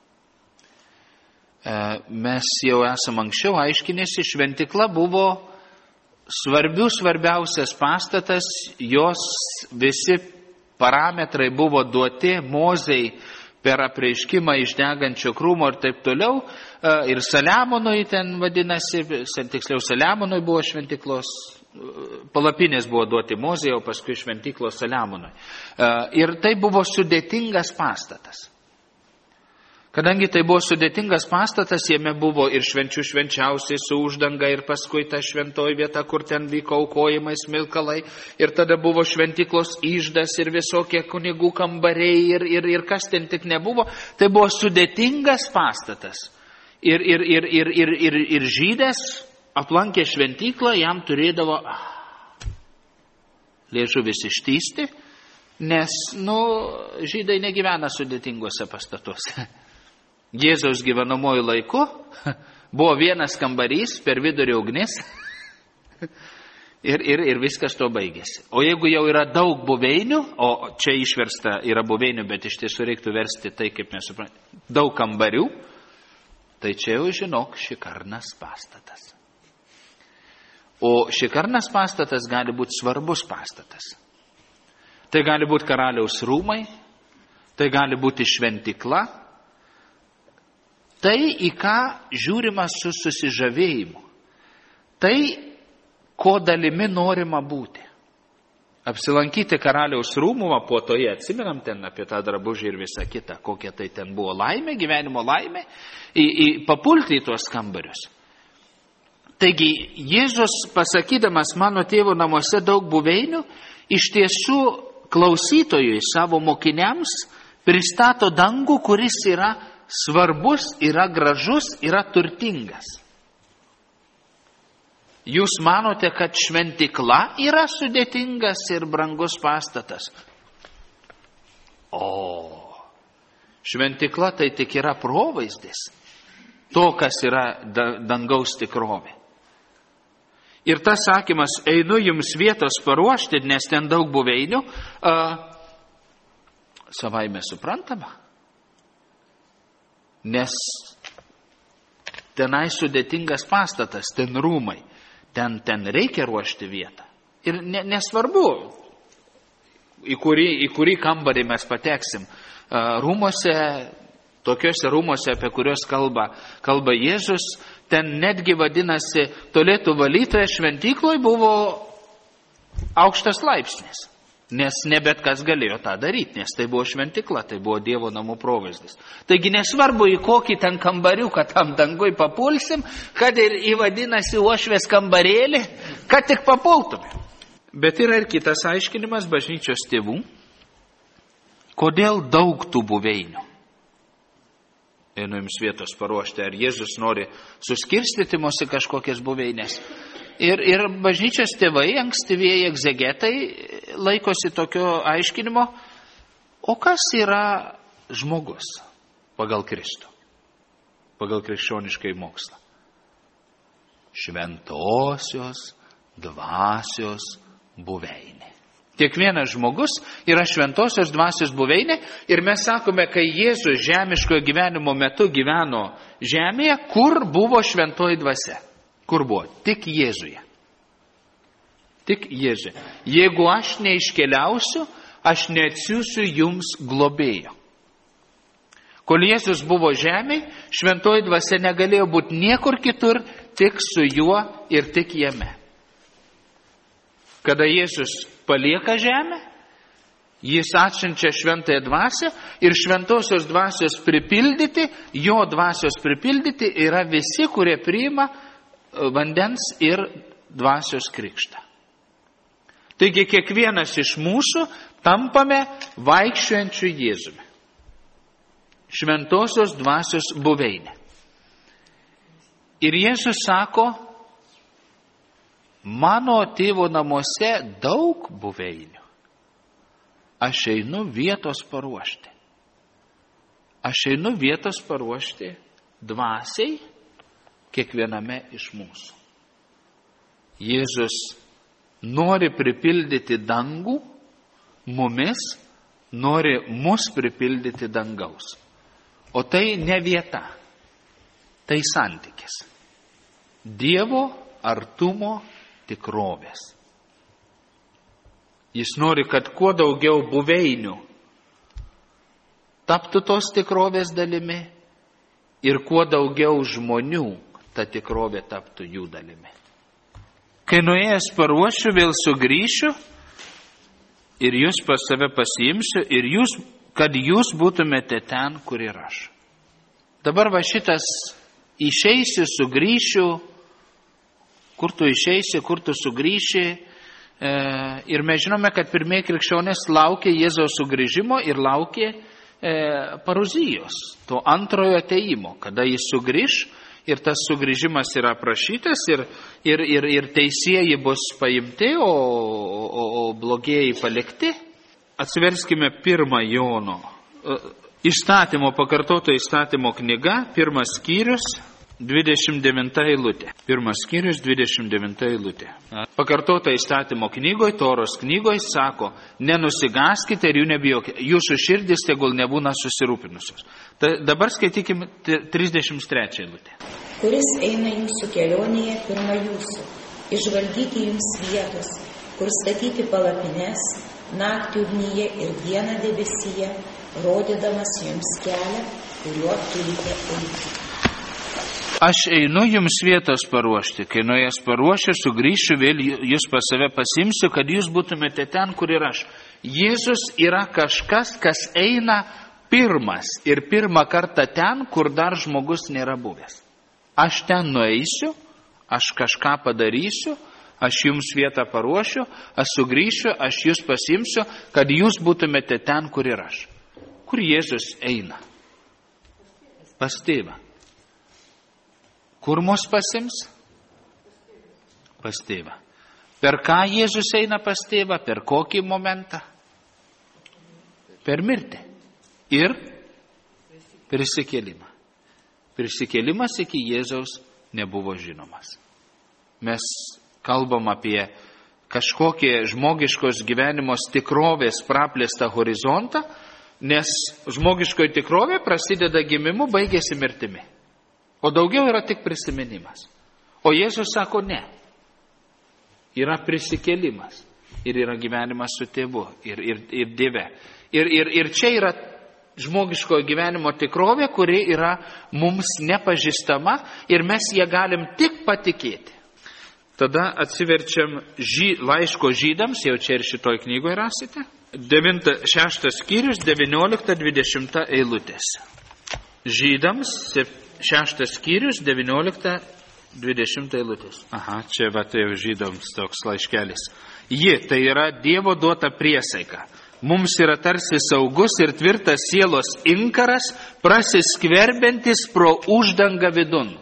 Mes jau esam anksčiau aiškinėsi, šventykla buvo svarbiausias pastatas, jos visi parametrai buvo duoti Mozei per apreiškimą iš degančio krūmo ir taip toliau. Ir Saliamonui ten vadinasi, tiksliau Saliamonui buvo šventyklos, palapinės buvo duoti Mozei, o paskui šventyklos Saliamonui. Ir tai buvo sudėtingas pastatas. Kadangi tai buvo sudėtingas pastatas, jame buvo ir švenčių švenčiausiai su uždanga ir paskui ta šventoji vieta, kur ten vyko aukojimai, smilkalai. Ir tada buvo šventyklos iždas ir visokie kunigų kambariai ir kas ten tik nebuvo. Tai buvo sudėtingas pastatas. Ir žydas aplankė šventyklą, jam turėdavo liežuvis ištįsti, nes, žydai negyvena sudėtingose pastatuose. Jėzaus gyvenamoju laiku buvo vienas kambarys, per vidurį ugnis ir viskas to baigėsi. O jeigu jau yra daug buveinių, o čia išversta yra buveinių, bet iš tiesų reiktų versti tai, kaip mes suprantame, daug kambarių, tai čia jau žinok šikarnas pastatas. O šikarnas pastatas gali būti svarbus pastatas. Tai gali būti karaliaus rūmai, tai gali būti šventykla. Tai, į ką žiūrima su susižavėjimu. Tai, ko dalimi norima būti. Apsilankyti karaliaus rūmų, po toje atsimenam ten apie tą drabužį ir visą kitą, kokia tai ten buvo laimė, gyvenimo laimė, papulti į tuos kambarius. Taigi, Jėzus pasakydamas mano tėvo namuose daug buveinių, iš tiesų klausytojui savo mokiniams pristato dangų, kuris yra svarbus, yra gražus, yra turtingas. Jūs manote, kad šventykla yra sudėtingas ir brangus pastatas? O, šventykla tai tik yra provaizdis to, kas yra dangaus tikrovė. Ir tas sakymas, einu jums vietos paruošti, nes ten daug buveinių, savaime suprantama. Nes tenai sudėtingas pastatas, ten rūmai, ten reikia ruošti vietą. Ir nesvarbu, į kurį kambarį mes pateksim. Rūmose, tokiuose rūmose, apie kuriuos kalba Jėzus, ten netgi vadinasi, tualetų valytoje šventykloje buvo aukštas laipsnis. Nes ne bet kas galėjo tą daryti, nes tai buvo šventykla, tai buvo Dievo namų provaizdis. Taigi nesvarbu, į kokį ten kambariuką tam dangui papulsim, kad ir įvadinasi uošvės kambarėlį, kad tik papultume. Bet yra ir kitas aiškinimas bažnyčios tėvų, kodėl daug tų buveinių. Einu jums vietos paruošti, ar Jėzus nori suskirstyti mus į kažkokias buveinės. Ir bažnyčios tėvai, ankstyvieji egzegetai, laikosi tokio aiškinimo, o kas yra žmogus pagal Kristų, pagal krikščioniškai mokslą? Šventosios dvasios buveinė. Kiekvienas žmogus yra šventosios dvasios buveinė ir mes sakome, kai Jėzus žemiškojo gyvenimo metu gyveno žemėje, kur buvo šventoji dvasia? Kur buvo? Tik Jėzuje. Tik Jėzuje. Jeigu aš neiškeliausiu, aš neatsiųsiu jums globėjo. Kol Jėzus buvo žemėje, šventoji dvasia negalėjo būti niekur kitur, tik su juo ir tik jame. Kada Jėzus palieka žemę, jis atsiunčia šventąją dvasią ir šventosios dvasios pripildyti, jo dvasios pripildyti yra visi, kurie priima vandens ir dvasios krikštą. Taigi kiekvienas iš mūsų tampame vaikščiojančiu Jėzumi. Šventosios dvasios buveinė. Ir Jėzus sako, mano tėvo namuose daug buveinių. Aš einu vietos paruošti. Aš einu vietos paruošti dvasiai kiekviename iš mūsų. Jėzus nori pripildyti dangų mumis, nori mus pripildyti dangaus. O tai ne vieta, tai santykis. Dievo artumo tikrovės. Jis nori, kad kuo daugiau buveinių taptų tos tikrovės dalimi ir kuo daugiau žmonių ta tikrovė taptų jų dalimi. Kai nuėjęs paruošiu, vėl sugrįšiu ir jūs pas save pasiimsiu ir jūs, kad jūs būtumėte ten, kur ir aš. Dabar va šitas išeisiu, sugrįšiu, kur tu išeisi, kur tu sugrįši. Ir mes žinome, kad pirmieji krikščionys laukė Jėzaus sugrįžimo ir laukė paruzijos, to antrojo ateimo, kada jis sugrįž ir tas sugrįžimas yra aprašytas ir teisieji bus paimti, o blogieji palikti. Atsiverskime 1 Jono įstatymo, pakartoto įstatymo knyga, 1 skyrius, 29 eilutė. 1 skyrius, 29 eilutė. Pakartota įstatymo knygoje, Toros knygoje sako, nenusigaskite ir jų nebijokite. Jūsų širdis tegul nebūna susirūpinusios. Dabar skaitykime 33 eilutė. Kuris eina jūsų kelionėje pirma jūsų, išvalgyti jums vietos, kur statyti palapines, naktį ugnyje ir dieną debesyje, rodydamas jums kelią, kuriuo turite eiti. Aš einu jums vietos paruošti, kai nuo jas paruošiu, sugrįšiu, vėl jūs pas save pasimsiu, kad jūs būtumėte ten, kur ir aš. Jėzus yra kažkas, kas eina pirmas ir pirmą kartą ten, kur dar žmogus nėra buvęs. Aš ten nueisiu, aš kažką padarysiu, aš jums vietą paruošiu, aš sugrįšiu, aš jūs pasimsiu, kad jūs būtumėte ten, kur ir aš. Kur Jėzus eina? Pas tėvą. Kur mus pasims? Pas tėvą. Per ką Jėzus eina pas tėvą? Per kokį momentą? Per mirtį. Ir prisikėlimą. Prisikėlimas iki Jėzaus nebuvo žinomas. Mes kalbam apie kažkokie žmogiškos gyvenimos tikrovės praplėstą horizontą, nes žmogiškoji tikrovė prasideda gimimu, baigėsi mirtimi. O daugiau yra tik prisiminimas. O Jėzus sako ne. Yra prisikėlimas. Ir yra gyvenimas su tėvu ir Dieve. Ir čia yra žmogiškojo gyvenimo tikrovė, kuri yra mums nepažįstama ir mes ją galim tik patikėti. Tada atsiverčiam laiško žydams, jau čia ir šitoj knygoje rasite. 6 skyrius, 19-20 eilutės. Žydams 6 skyrius, 19-20 eilutės. Aha, čia va tai žydams toks laiškelis. Ji, tai yra Dievo duota priesaika. Mums yra tarsi saugus ir tvirtas sielos inkaras, prasiskverbiantis pro uždangą vidun,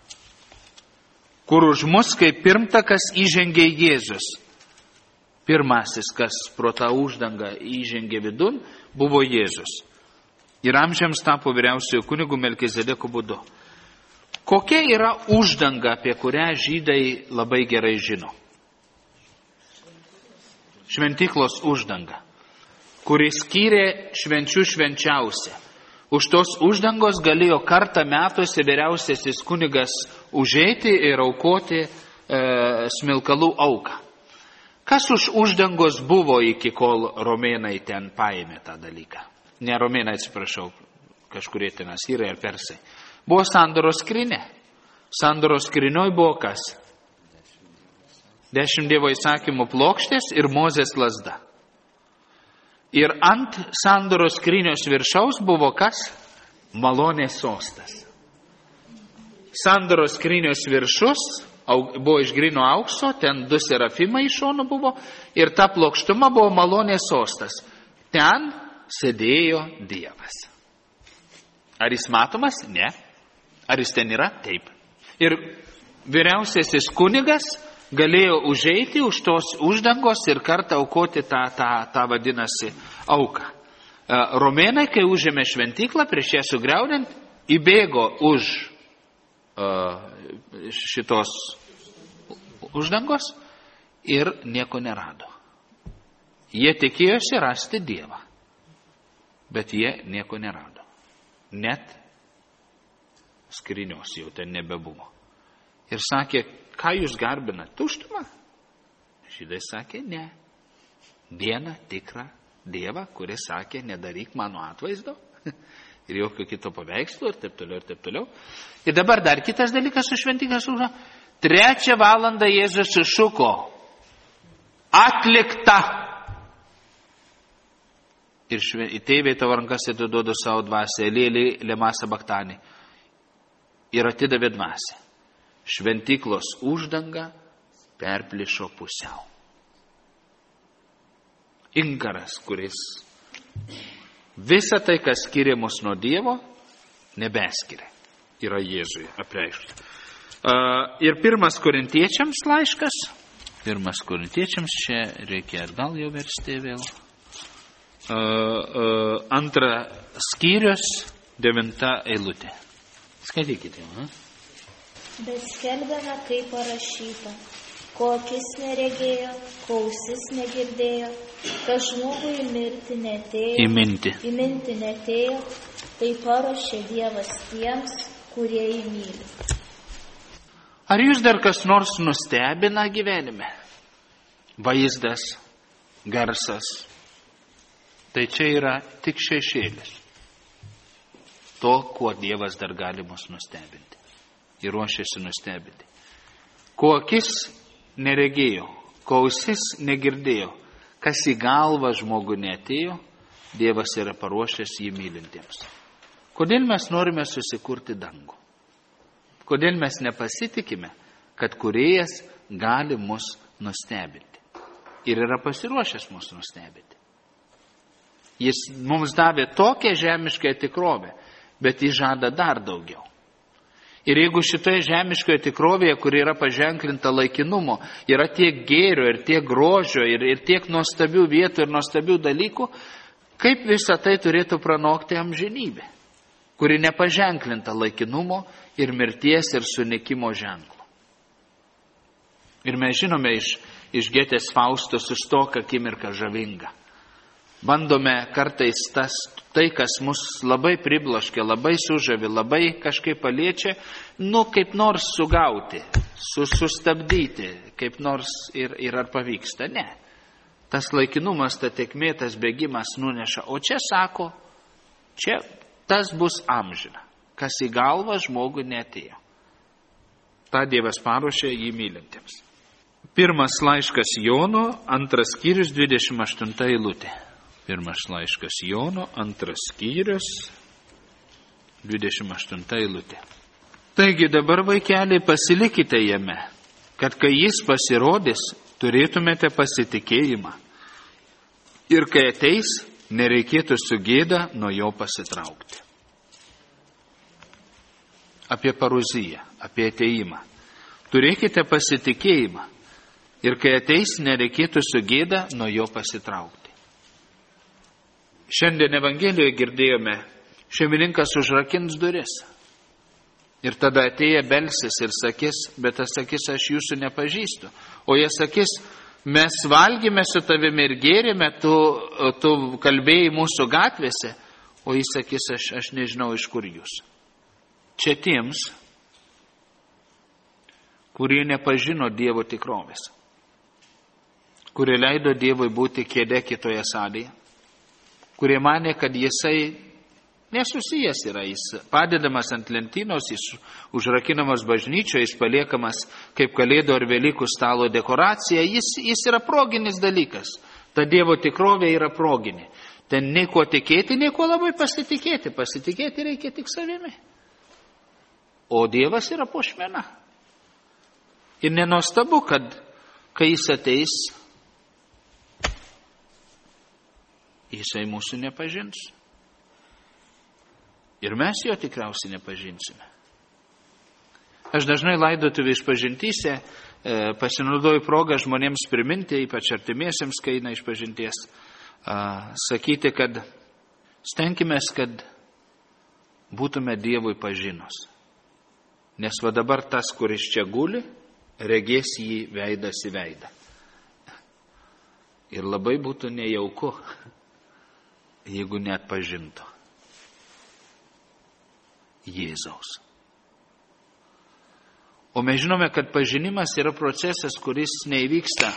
kur už mus kaip pirmtakas įžengė Jėzus. Pirmasis, kas pro tą uždangą įžengė vidun, buvo Jėzus. Ir amžiams tapo vyriausiojo kunigu Melkizedeko būdu. Kokia yra uždanga, apie kurią žydai labai gerai žino? Šventyklos uždanga, kuri skyrė švenčių švenčiausią. Už tos uždangos galėjo kartą metuose vyriausiasis kunigas užeiti ir aukoti smilkalų auką. Kas už uždangos buvo iki kol romėnai ten paėmė tą dalyką? Ne romėnai, atsiprašau, kažkurie ten asyrai ar persai. Buvo sandoros skrinė. Sandoros skrinoj buvo kas? 10 Dievo įsakymų plokštės ir Mozės lazda. Ir ant sandoros skrynios viršaus buvo kas? Malonės sostas. Sandoros skrynios viršus buvo iš gryno aukso, ten 2 serafimai iš šono buvo ir ta plokštuma buvo malonės sostas. Ten sėdėjo Dievas. Ar jis matomas? Ne. Ar jis ten yra? Taip. Ir vyriausiasis kunigas galėjo užeiti už tos uždangos ir kartą aukoti tą vadinasi auką. Romėnai, kai užėmė šventyklą, prieš ją sugriaunant, įbėgo už šitos uždangos ir nieko nerado. Jie tikėjosi rasti Dievą. Bet jie nieko nerado. Net skrynios jau ten nebebuvo. Ir sakė, ką jūs garbinat? Tuštumą? Žydai sakė, ne. Vieną tikrą Dievą, kuris sakė, nedaryk mano atvaizdo. Ir jokio kito paveikslo ir taip toliau, ir taip toliau. Ir dabar dar kitas dalykas su šventyklos uždanga. 3 valandą Jėzus sušuko. Atlikta. Ir tėvė tavo rankas atiduodu savo dvasią, Eli lema sabachthani. Ir atidavė dvasią. Šventyklos uždanga perplyšo pusiau. Inkaras, kuris Visa tai, kas skiria mus nuo Dievo, nebeskiria. Yra Jėzui apreikšta. Ir 1 Korintiečiams laiškas. 1 Korintiečiams, čia reikia atgal jau versti vėl. 2 skyrius, 9 eilutė. Skaitykite. Bet skelbiame, kaip parašyta, ko akis neregėjo, ko ausis negirdėjo, kad žmogui įminti netėjo, tai paruošė Dievas tiems, kurie jį myli. Ar jūs dar kas nors nustebina gyvenime? Vaizdas, garsas. Tai čia yra tik šešėlis. To, kuo Dievas dar gali mus nustebinti. Ir ruošiasi nustebinti. Ko akis neregėjo, ko ausis negirdėjo, kas į galvą žmogų neatėjo, Dievas yra paruošęs jį mylintiems. Kodėl mes norime susikurti dangų? Kodėl mes nepasitikime, kad Kūrėjas gali mus nustebinti? Ir yra pasiruošęs mus nustebinti. Jis mums davė tokią žemišką tikrovę, bet jis žada dar daugiau. Ir jeigu šitoje žemiškoje tikrovėje, kur yra paženklinta laikinumo, yra tiek gėrio ir tiek grožio ir tiek nuostabių vietų ir nuostabių dalykų, kaip visą tai turėtų pranokti amžinybė, kuri nepaženklinta laikinumo ir mirties ir sunikimo ženklo. Ir mes žinome iš Getės Faustos ištoką akimirką žavinga. Bandome kartais tai, kas mus labai pribloškia, labai sužavi, labai kažkaip paliečia, kaip nors sugauti, sustabdyti, kaip nors ir ar pavyksta. Ne. Tas laikinumas, ta tėkmė, tas bėgimas nuneša. O čia sako, čia tas bus amžina, kas į galvą žmogui neatėjo. Ta Dievas paruošė jį mylintiems. 1 laiškas Jono, 2 skyrius, 28 eilutė. 1 laiškas Jono, 2 skyrius, 28 eilutė. Taigi dabar, vaikeliai, pasilikite jame, kad kai jis pasirodys, turėtumėte pasitikėjimą. Ir kai ateis, nereikėtų su gėda nuo jo pasitraukti. Apie paruziją, apie ateimą. Turėkite pasitikėjimą. Ir kai ateis, nereikėtų su gėda nuo jo pasitraukti. Šiandien Evangelijoje girdėjome, šeimininkas užrakins duris. Ir tada atėję belsis ir sakys, bet tas sakys, aš jūsų nepažįstu. O jie sakys, mes valgėme su tavimi ir gėrėme, tu kalbėjai mūsų gatvėse. O jis sakys, aš nežinau, iš kur jūs. Čia tiems, kurie nepažino Dievo tikrovės. Kurie leido Dievui būti kėde kitoje salėje, kurie manė, kad jisai nesusijęs yra, jis padedamas ant lentynos, jis užrakinamas bažnyčioje, jis paliekamas kaip Kalėdų ar Velykų stalo dekoracija, jis yra proginis dalykas. Ta Dievo tikrovė yra proginė. Ten nei ko tikėti, nei ko labai pasitikėti. Pasitikėti reikia tik savimi. O Dievas yra puošmena. Ir nenuostabu, kad kai jis ateis, jisai mūsų nepažins. Ir mes jo tikriausiai nepažinsime. Aš dažnai laidotuvių išpažintyse pasinaudoju progą žmonėms priminti, ypač artimiesiems, kai eina išpažinties, sakyti, kad stenkimės, kad būtume Dievui pažinus. Nes va dabar tas, kuris čia guli, regės jį veidas į veidą. Ir labai būtų nejauku, jeigu net pažintų Jėzaus. O mes žinome, kad pažinimas yra procesas, kuris neįvyksta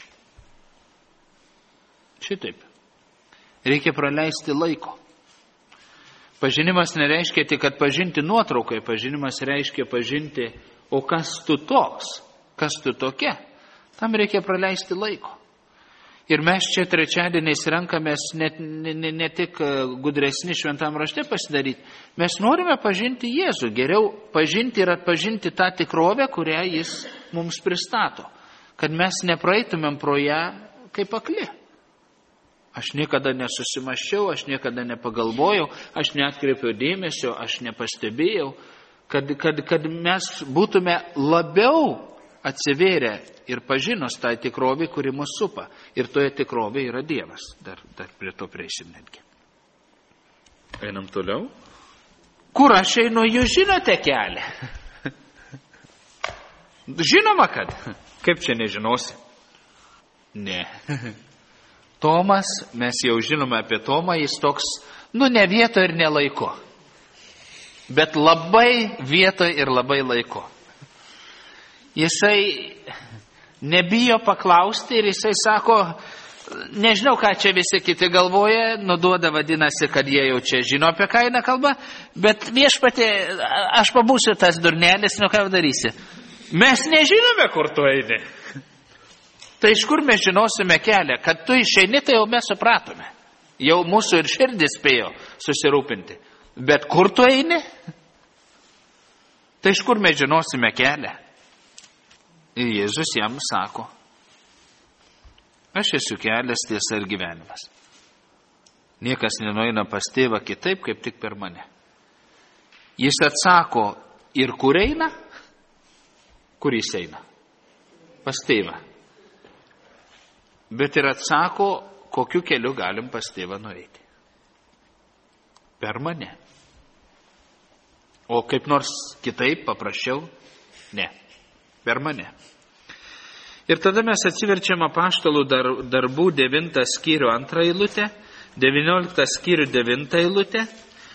šitaip. Reikia praleisti laiko. Pažinimas nereiškia tik, kad pažinti nuotraukai, pažinimas reiškia pažinti, o kas tu toks, kas tu tokia. Tam reikia praleisti laiko. Ir mes čia trečiadieniais renkamės ne tik gudresni šventam rašte pasidaryti, mes norime pažinti Jėzų, geriau pažinti ir atpažinti tą tikrovę, kurią jis mums pristato, kad mes nepraeitumėm pro ją kaip akli. Aš niekada nesusimaščiau, aš niekada nepagalvojau, aš neatkreipiau dėmesio, aš nepastebėjau, kad mes būtume labiau atsivėrę ir pažinus tą tikrovę, kuri mus supa. Ir toje tikrovėje yra Dievas. Dar prie to prieisim netgi. Einam toliau. Kur aš einu, jūs žinote kelią? Žinoma, kad. Kaip čia nežinosi? Ne. Tomas, mes jau žinome apie Tomą, jis toks, ne vieto ir ne laiko. Bet labai vieto ir labai laiko. Jisai nebijo paklausti ir jisai sako, nežinau, ką čia visi kiti galvoja, nuduoda vadinasi, kad jie jau čia žino apie ką eina kalba, bet viešpatie, aš pabūsiu tas durnelis, ką darysi. Mes nežinome, kur tu eini. Tai iš kur mes žinosime kelią? Kad tu išeini, tai jau mes supratome. Jau mūsų ir širdis spėjo susirūpinti. Bet kur tu eini? Tai iš kur mes žinosime kelią? Ir Jėzus jam sako, aš esu kelias, tiesa ir gyvenimas. Niekas nenueina pas tėvą kitaip, kaip tik per mane. Jis atsako, ir kur eina? Kur jis eina? Pas tėvą. Bet ir atsako, kokiu keliu galim pas tėvą nueiti. Per mane. O kaip nors kitaip, paprasčiau? Ne. Per mane. Ir tada mes atsiverčiam Apaštalų darbų 9 skyrių 2 eilutę, 19 skyrių 9 eilutę,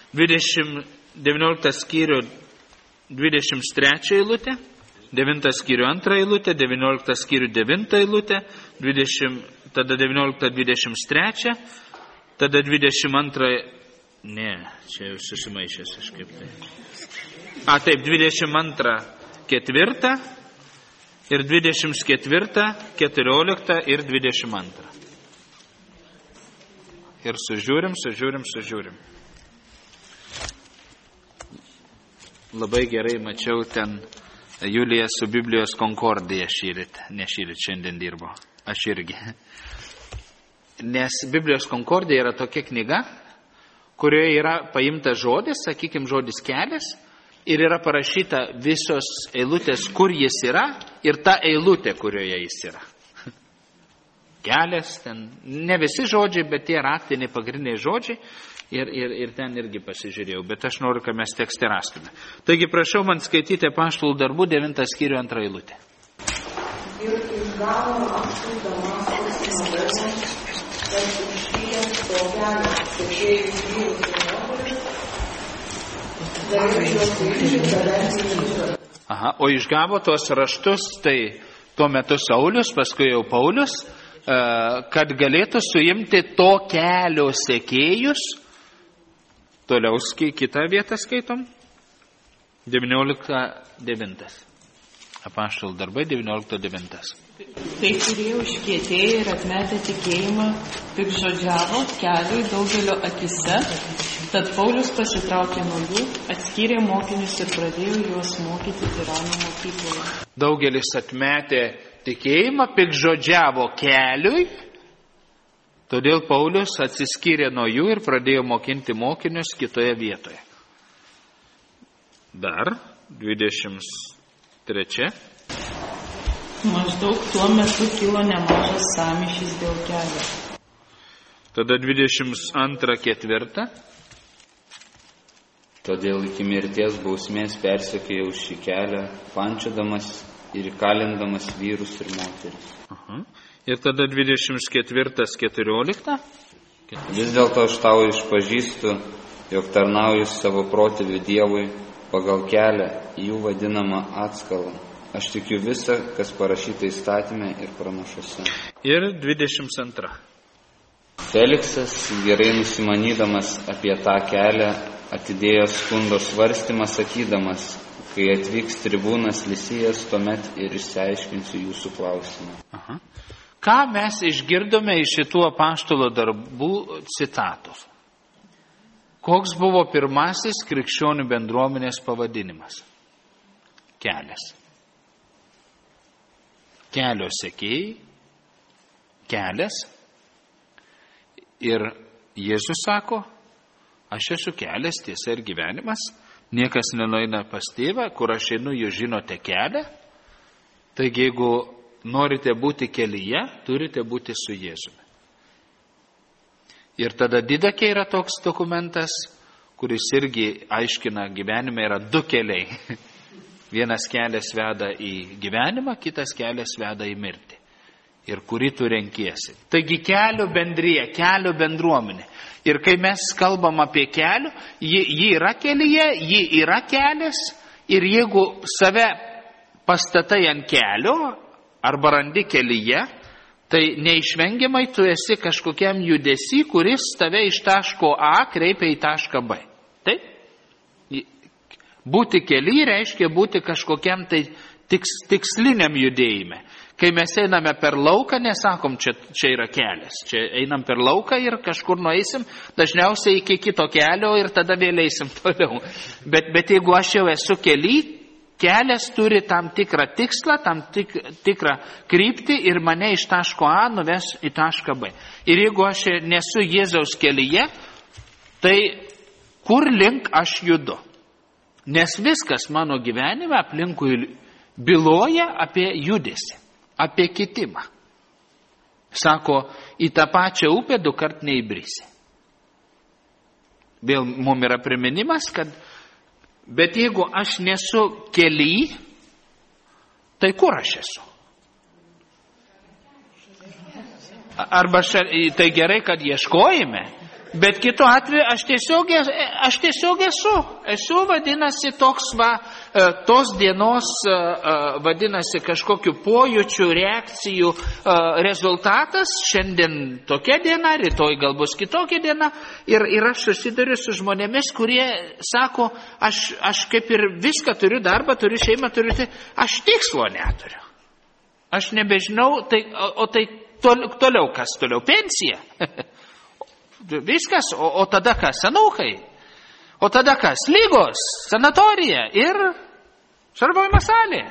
19 skyrių 23 eilutę, 9 skyrių 2 eilutę, 19 skyrių 9 eilutę, tada 19-23, tada 22, ne, čia jau susimaišęs kažkaip tai. Taip, 22 4 ir 24, 14 ir 22. Ir sužiūrim. Labai gerai mačiau ten Julija su Biblijos Konkordija šiandien dirbo. Aš irgi. Nes Biblijos Konkordija yra tokia knyga, kurioje yra paimtas žodis, sakykime žodis kelias, ir yra parašyta visos eilutės, kur jis yra, ir ta eilutė, kurioje jis yra. Kelias, ten ne visi žodžiai, bet tie raktiniai pagrindiniai žodžiai, ir ten irgi pasižiūrėjau, bet aš noriu, kad mes tekste rastume. Taigi prašau man skaityti Apaštalų darbų 9 skyrių 2 eilutę. Ir išgavo aštų Damaskus nuodėmės, kad išvyjant to kelio, sekėjus vyrus ir moteris, darė juos kryžių, kadangi O išgavo tuos raštus, tai tuo metu Saulius, paskui jau Paulius, kad galėtų suimti to kelio sekėjus. Toliau kitą vietą skaitom. 19.9. Apaštalų darbai 19.9. Tai kurie užkietėjo ir atmetę tikėjimą, piktžodžiavo keliui daugelio akise, tad Paulius pasitraukė nuo jų, atskyrė mokinius ir pradėjo juos mokyti Tirano mokykloje. Daugelis atmetę tikėjimą, piktžodžiavo keliui, todėl Paulius atsiskyrė nuo jų ir pradėjo mokinti mokinius kitoje vietoje. Dar 23. Maždaug tuo metu kilo nemažas sąmyšis dėl kelio. Tada 22.4. Todėl iki mirties bausmės persekiojo už šį kelią, pančiodamas ir įkalindamas vyrus ir moteris. Ir tada 24.14. Vis dėlto aš tau išpažįstu, jog tarnauju savo protėvių Dievui pagal kelią, jų vadinamą atskalą. Aš tikiu visą, kas parašyta įstatyme ir pranašuose. Ir 22. Feliksas, gerai nusimanydamas apie tą kelią, atidėjo skundo svarstymą, sakydamas, kai atvyks tribūnas Lisijas, tuomet ir išsiaiškinsiu jūsų klausimą. Ką mes išgirdome iš šitų apaštalo darbų citatos? Koks buvo pirmasis krikščionių bendruomenės pavadinimas? Kelias. Kelio sekėjai, kelias. Ir Jėzus sako, aš esu kelias, tiesa ir gyvenimas, niekas nenueina pas tėvą, kur aš einu, jūs žinote kelią. Taigi, jeigu norite būti kelyje, turite būti su Jėzumi. Ir tada Didakė yra toks dokumentas, kuris irgi aiškina, gyvenime yra du keliai. Vienas kelias veda į gyvenimą, kitas kelias veda į mirtį. Ir kurį tu renkiesi. Taigi kelio bendrija, kelio bendruomenė. Ir kai mes kalbam apie kelių, ji yra kelyje, ji yra kelias. Ir jeigu save pastatai ant kelio arba randi kelyje, tai neišvengiamai tu esi kažkokiam judesi, kuris tave iš taško A kreipia į tašką B. Taip? Būti kely reiškia būti kažkokiam tai tiksliniam judėjime. Kai mes einame per lauką, nesakom, čia yra kelias. Čia einam per lauką ir kažkur nueisim, dažniausiai iki kito kelio ir tada vėl eisim toliau. Bet jeigu aš jau esu kely, kelias turi tam tikrą tikslą, tam tikrą kryptį ir mane iš taško A nuves į tašką B. Ir jeigu aš nesu Jėzaus kelyje, tai kur link aš judu? Nes viskas mano gyvenime aplinkui byloja apie judesį, apie kitimą. Sako, į tą pačią upę du kart neįbrisi. Vėl mums yra priminimas, kad bet jeigu aš nesu kely, tai kur aš esu? Arba tai gerai, kad ieškojime, bet kitu atveju aš tiesiog esu. Esu, vadinasi, toks tos dienos, vadinasi, kažkokių pojūčių, reakcijų rezultatas. Šiandien tokia diena, rytoj gal bus kitokia diena. Ir aš susiduriu su žmonėmis, kurie sako, aš kaip ir viską turiu, darbą turiu, šeimą turiu, tai aš tikslo neturiu. Aš nebežinau, o tai toliau kas toliau? Pensija. Viskas, o tada kas? Senaukai. O tada kas? Lygos, sanatorija ir šarvojimo salė.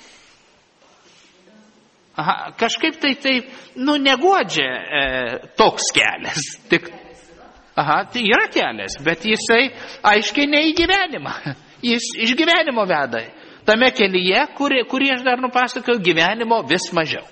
Aha, kažkaip tai neguodžia toks kelias. Tai yra kelias, bet jisai aiškiai ne į gyvenimą. Jis iš gyvenimo veda. Tame kelyje, kurį aš dar nupasakojau, gyvenimo vis mažiau.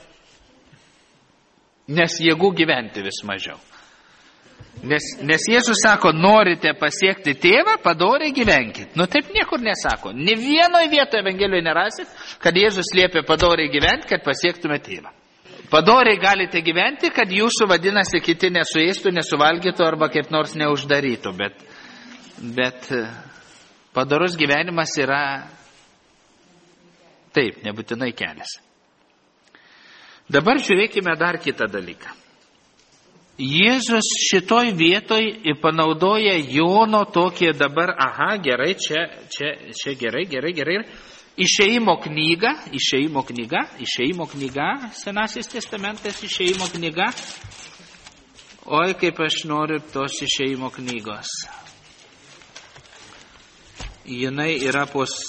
Nes jėgų gyventi vis mažiau. Nes Jėzus sako, norite pasiekti tėvą, padoriai gyvenkit. Taip niekur nesako. Ne vienoje vietoje Evangelijoje nerasit, kad Jėzus liepė padoriai gyventi, kad pasiektume tėvą. Padoriai galite gyventi, kad jūsų, vadinasi, kiti nesuėstų, nesuvalgytų arba kaip nors neuždarytų. Bet padorus gyvenimas yra taip, nebūtinai kelias. Dabar žiūrėkime dar kitą dalyką. Jėzus šitoj vietoj panaudoja Jono tokie dabar, gerai, čia gerai. Išėjimo knyga, Senasis testamentas, išėjimo knyga. Oi, kaip aš noriu tos išėjimo knygos. Jinai yra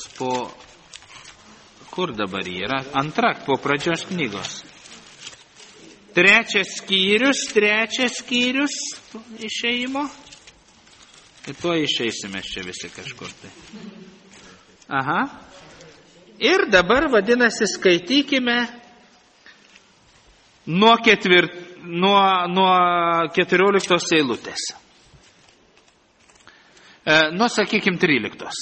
kur dabar yra? Antra, po pradžios knygos. Trečias skyrius išėjimo. Ir tuo išeisime čia visi kažkur tai. Ir dabar, vadinasi, skaitykime nuo 14 eilutės. Sakykim, 13.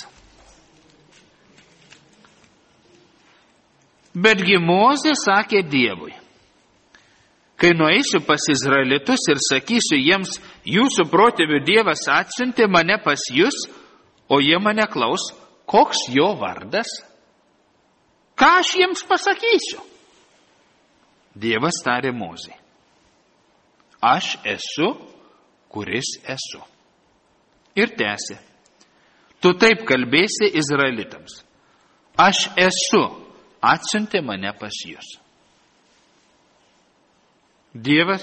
Betgi Mozė sakė Dievui, kai nueisiu pas Izraelitus ir sakysiu jiems, jūsų protėvių Dievas atsiuntė mane pas jūs, o jie mane klaus, koks jo vardas? Ką aš jiems pasakysiu? Dievas tarė Mozei, aš esu, kuris esu. Ir tęsė, tu taip kalbėsi Izraelitams, aš esu, atsiuntė mane pas jūs. Dievas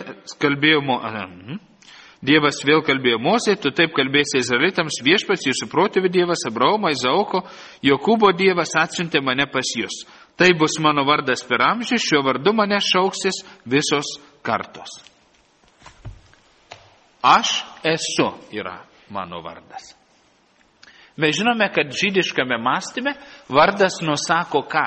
vėl kalbėjo Mozei, tu taip kalbėsi Izraelitams, viešpats jūsų protėvių Dievas, Abraomo, Izaoko, Jokūbo Dievas atsiuntė mane pas jūs. Tai bus mano vardas per amžių, šiuo vardu mane šauksis visos kartos. Aš esu yra mano vardas. Mes žinome, kad žydiškame mąstyme vardas nusako ką?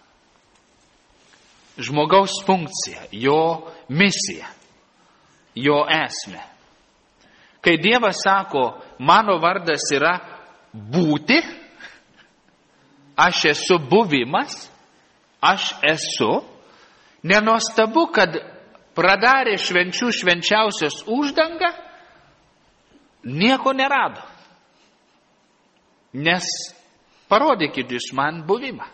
Žmogaus funkciją, jo misiją, jo esmę. Kai Dievas sako, mano vardas yra būti, aš esu buvimas, aš esu, nenuostabu, kad pradarė švenčių švenčiausios uždangą, nieko nerado. Nes parodykit jūs man buvimą.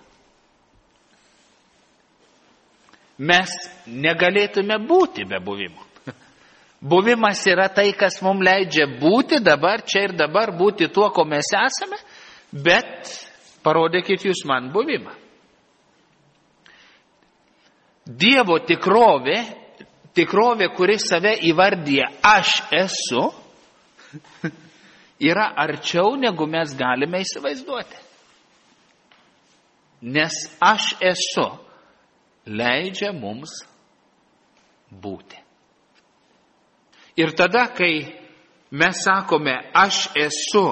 Mes negalėtume būti be buvimo. Buvimas yra tai, kas mums leidžia būti dabar, čia ir dabar, būti tuo, ko mes esame, bet parodykit jūs man buvimą. Dievo tikrovė, kuri save įvardyja aš esu, yra arčiau, negu mes galime įsivaizduoti. Nes aš esu leidžia mums būti. Ir tada, kai mes sakome, aš esu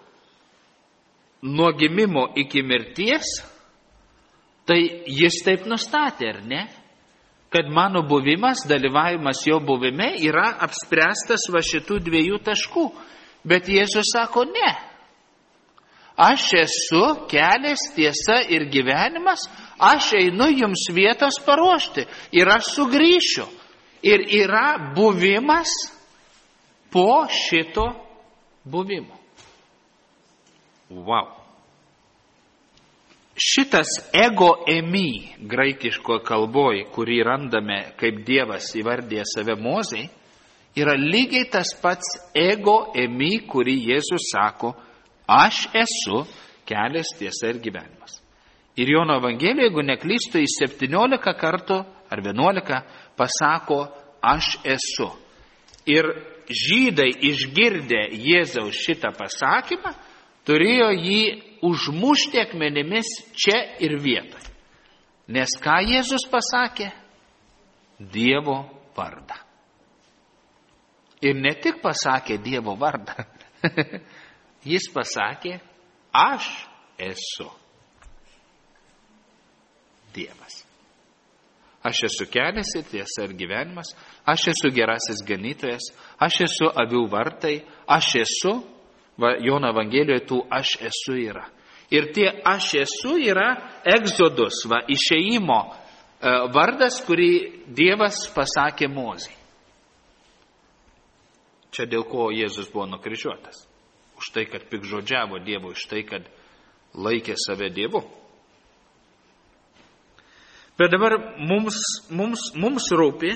nuo gimimo iki mirties, tai jis taip nustatė, ar ne? Kad mano buvimas, dalyvavimas jo buvime yra apspręstas va šitų dviejų taškų. Bet Jėzus sako, ne. Aš esu kelias, tiesa ir gyvenimas, aš einu jums vietos paruošti ir aš sugrįšiu. Ir yra buvimas po šito buvimo. Wow. Šitas ego emi graikiško kalboj, kurį randame, kaip Dievas įvardė save Mozei, yra lygiai tas pats ego emi, kurį Jėzus sako, aš esu kelias, tiesa ir gyvenimas. Ir Jono Evangelijoje, jeigu neklystu, į 17 kartų ar 11 pasako, aš esu. Ir žydai išgirdę Jėzaus šitą pasakymą, turėjo jį užmušti akmenimis čia ir vietoje. Nes ką Jėzus pasakė? Dievo vardą. Ir ne tik pasakė Dievo vardą, jis pasakė, aš esu Dievas. Aš esu kelias ir tiesa ir gyvenimas, aš esu gerasis ganytojas, aš esu avių vartai, aš esu, Jono Evangelijoje tų aš esu yra. Ir tie aš esu yra egzodus, išėjimo vardas, kurį Dievas pasakė Mozei. Čia dėl ko Jėzus buvo nukryžiuotas. Už tai, kad pikžodžiavo Dievu, už tai, kad laikė save Dievu. Bet dabar mums rūpi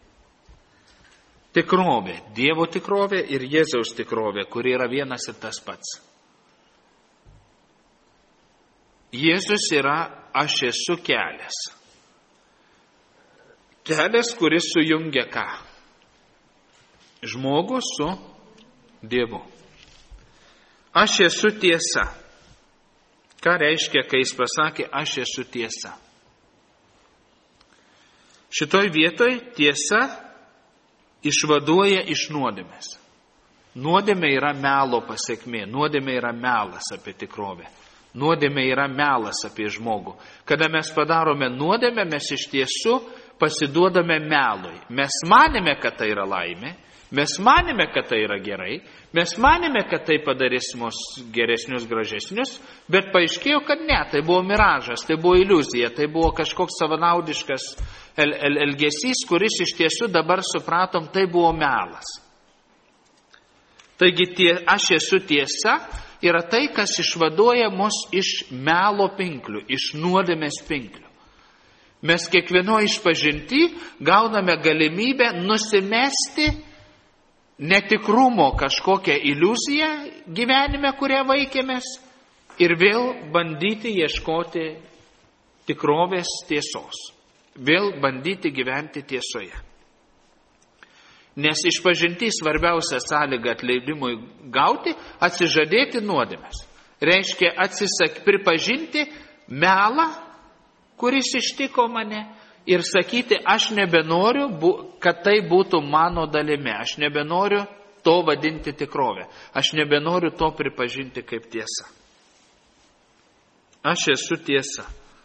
tikrovė, Dievo tikrovė ir Jėzaus tikrovė, kuri yra vienas ir tas pats. Jėzus yra aš esu kelias. Kelias, kuris sujungia ką? Žmogų su Dievu. Aš esu tiesa. Ką reiškia, kai jis pasakė, aš esu tiesa? Šitoj vietoj tiesa išvaduoja iš nuodėmės. Nuodėmė yra melo pasekmė. Nuodėmė yra melas apie tikrovę. Nuodėmė yra melas apie žmogų. Kada mes padarome nuodėmę, mes iš tiesų pasiduodame melui. Mes manėme, kad tai yra laimė. Mes manėme, kad tai yra gerai, mes manėme, kad tai padarys mus geresnius, gražesnius, bet paaiškėjo, kad ne, tai buvo miražas, tai buvo iliuzija, tai buvo kažkoks savanaudiškas elgesys, kuris iš tiesų dabar supratom, tai buvo melas. Taigi aš esu tiesa yra tai, kas išvaduoja mus iš melo pinklių, iš nuodėmės pinklių. Mes kiekvienoje išpažinty gauname galimybę nusimesti netikrumo kažkokią iliuziją gyvenime, kurią vaikėmės, ir vėl bandyti ieškoti tikrovės tiesos. Vėl bandyti gyventi tiesoje. Nes išpažinti svarbiausia sąlyga atleidimui gauti - atsižadėti nuodėmes. Reiškia pripažinti melą, kuris ištiko mane, ir sakyti, aš nebenoriu, kad tai būtų mano dalimi. Aš nebenoriu to vadinti tikrovę. Aš nebenoriu to pripažinti kaip tiesa. Aš esu tiesa.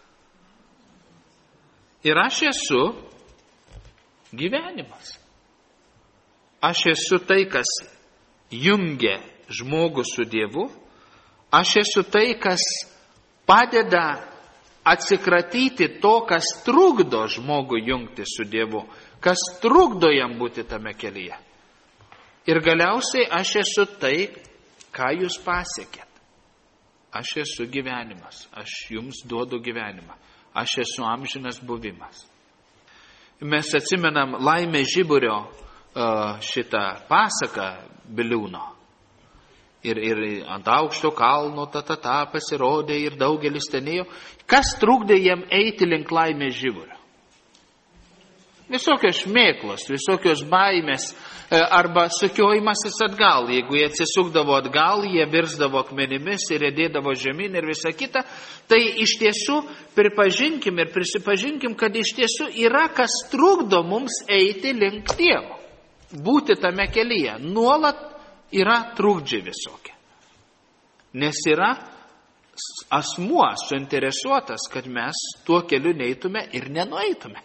Ir aš esu gyvenimas. Aš esu tai, kas jungia žmogų su Dievu. Aš esu tai, kas padeda atsikratyti to, kas trukdo žmogui jungti su Dievu, kas trukdo jam būti tame kelyje. Ir galiausiai aš esu tai, ką jūs pasiekėt. Aš esu gyvenimas, aš jums duodu gyvenimą, aš esu amžinas buvimas. Mes atsimenam Laimės žiburio šitą pasaką Biliūno. Ir ant aukšto kalno pasirodė ir daugelis ten ėjo. Kas trukdė jam eiti link Laimės žiburio? Visokios šmėklos, visokios baimės arba sukiojimasis atgal. Jeigu jie atsisukdavo atgal, jie virsdavo akmenimis ir dėdavo žemyn ir visa kita. Tai iš tiesų pripažinkim ir prisipažinkim, kad iš tiesų yra kas trukdo mums eiti link Dievo. Būti tame kelyje. Nuolat yra trukdžiai visokie. Nes yra asmuo suinteresuotas, kad mes tuo keliu neitume ir nenueitume.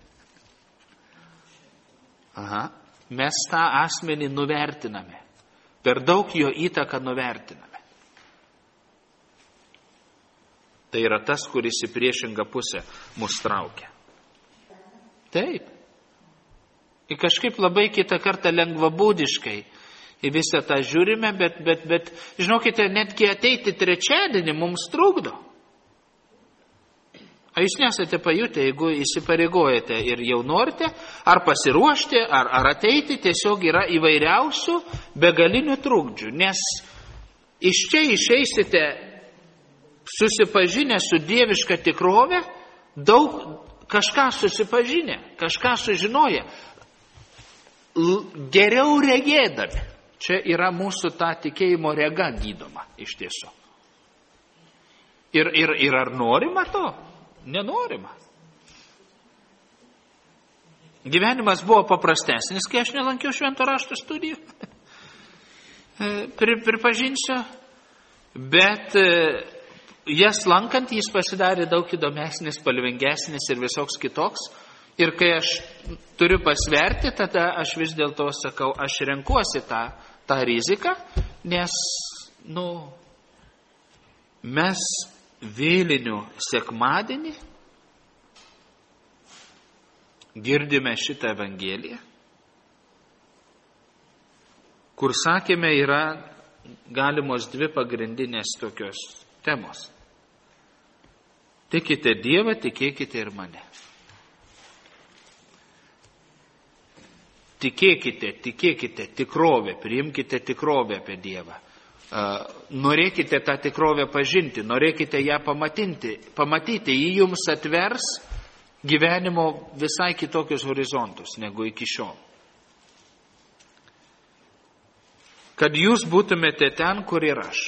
Mes tą asmenį nuvertiname. Per daug jo įtaką nuvertiname. Tai yra tas, kuris į priešingą pusę mus traukia. Taip. Ir kažkaip labai kitą kartą lengvabūdiškai į visą tą žiūrime, bet žinokite, netgi ateiti trečiadienį mums trukdo. Ar jūs nesate pajutę, jeigu įsipareigojate ir jau norite, ar pasiruošti, ar ateiti, tiesiog yra įvairiausių begalinių trukdžių, nes iš čia išeisite susipažinę su dieviška tikrove, daug kažką susipažinę, kažką sužinoję, geriau regėdami. Čia yra mūsų ta tikėjimo rega gydoma iš tiesų. Ir ar norima to? Nenorima. Gyvenimas buvo paprastesnis, kai aš nelankiau švento rašto studijų. Pripažinsiu, bet jas lankant jis pasidarė daug įdomesnis, spalvingesnis ir visoks kitoks. Ir kai aš turiu pasverti, tada aš vis dėlto sakau, aš renkuosi tą riziką, nes, mes vėlinių sekmadienį girdime šitą Evangeliją, kur sakėme yra galimos dvi pagrindinės tokios temos. Tikite Dievą, tikėkite ir mane. Tikėkite tikrovę, priimkite tikrovę apie Dievą. Norėkite tą tikrovę pažinti, norėkite ją pamatyti, jį jums atvers gyvenimo visai kitokius horizontus negu iki šiol. Kad jūs būtumėte ten, kur ir aš.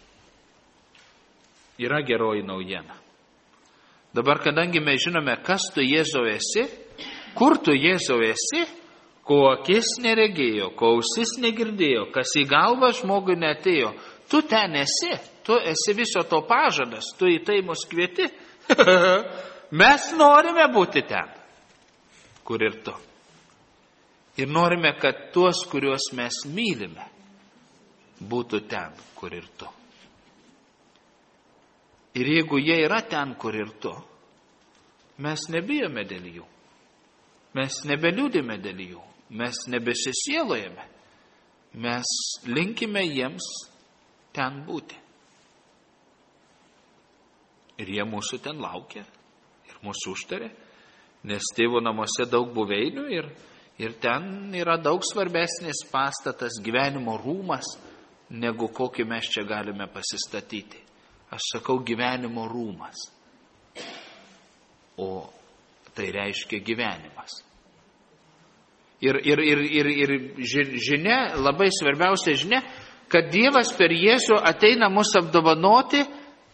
Yra geroji naujiena. Dabar, kadangi mes žinome, kas tu Jėzau esi, kur tu Jėzau esi, ko akis neregėjo, ko ausis negirdėjo, kas į galvą žmogui neatėjo, tu ten esi, tu esi viso to pažadas, tu į tai mus kvieti. Mes norime būti ten, kur ir tu. Ir norime, kad tuos, kuriuos mes mylime, būtų ten, kur ir tu. Ir jeigu jie yra ten, kur ir tu, mes nebijome dėl jų. Mes nebeliūdime dėl jų. Mes nebesisielojame, mes linkime jiems ten būti. Ir jie mūsų ten laukia ir mūsų užtarė, nes tėvo namuose daug buveinių ir ten yra daug svarbesnis pastatas, gyvenimo rūmas, negu kokį mes čia galime pasistatyti. Aš sakau gyvenimo rūmas, o tai reiškia gyvenimas. Ir žinia, labai svarbiausia žinia, kad Dievas per Jėzų ateina mus apdovanoti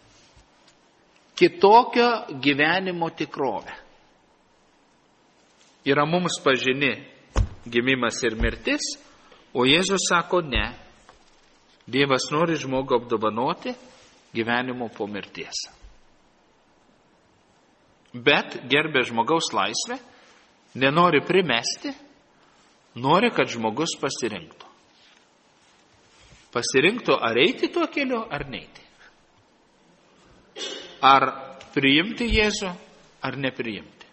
kitokio gyvenimo tikrovę. Yra mums pažini gimimas ir mirtis, O Jėzus sako, ne. Dievas nori žmogų apdovanoti gyvenimo po mirties. Bet gerbė žmogaus laisvę, nenori primesti, nori, kad žmogus pasirinktų. Pasirinktų, ar eiti tuo keliu, ar neiti. Ar priimti Jėzų, ar nepriimti.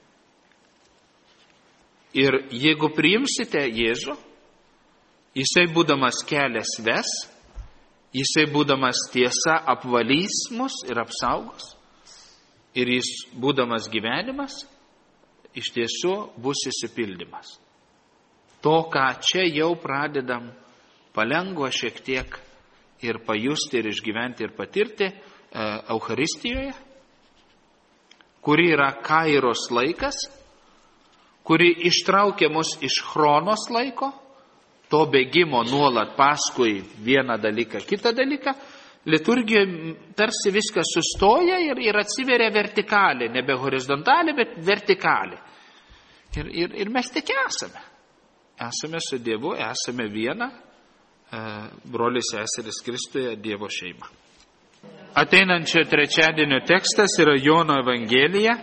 Ir jeigu priimsite Jėzų, jisai būdamas kelias ves, jisai būdamas tiesa apvalys mus ir apsaugos, ir jis būdamas gyvenimas, iš tiesų bus išsipildymas. To, ką čia jau pradedam palengva šiek tiek ir pajusti, ir išgyventi, ir patirti Eucharistijoje, kuri yra kairos laikas, kuri ištraukia mus iš chronos laiko, to bėgimo nuolat paskui vieną dalyką, kitą dalyką. Liturgijoje tarsi viskas sustoja ir atsiveria vertikalė, nebe horizontalė, bet vertikalė. Ir mes tik esame. Esame su Dievu, esame viena, brolis seseris Kristuje, Dievo šeima. Ateinančio trečiadienio tekstas yra Jono Evangelija,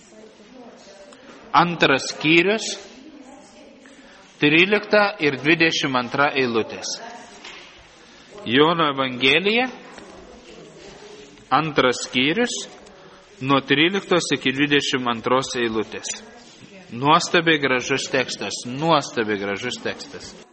2 skyrius, 13 ir 22 eilutės. Jono Evangelija, 2 skyrius, nuo 13 iki 22 eilutės. Nuostabiai gražus tekstas, nuostabiai gražus tekstas.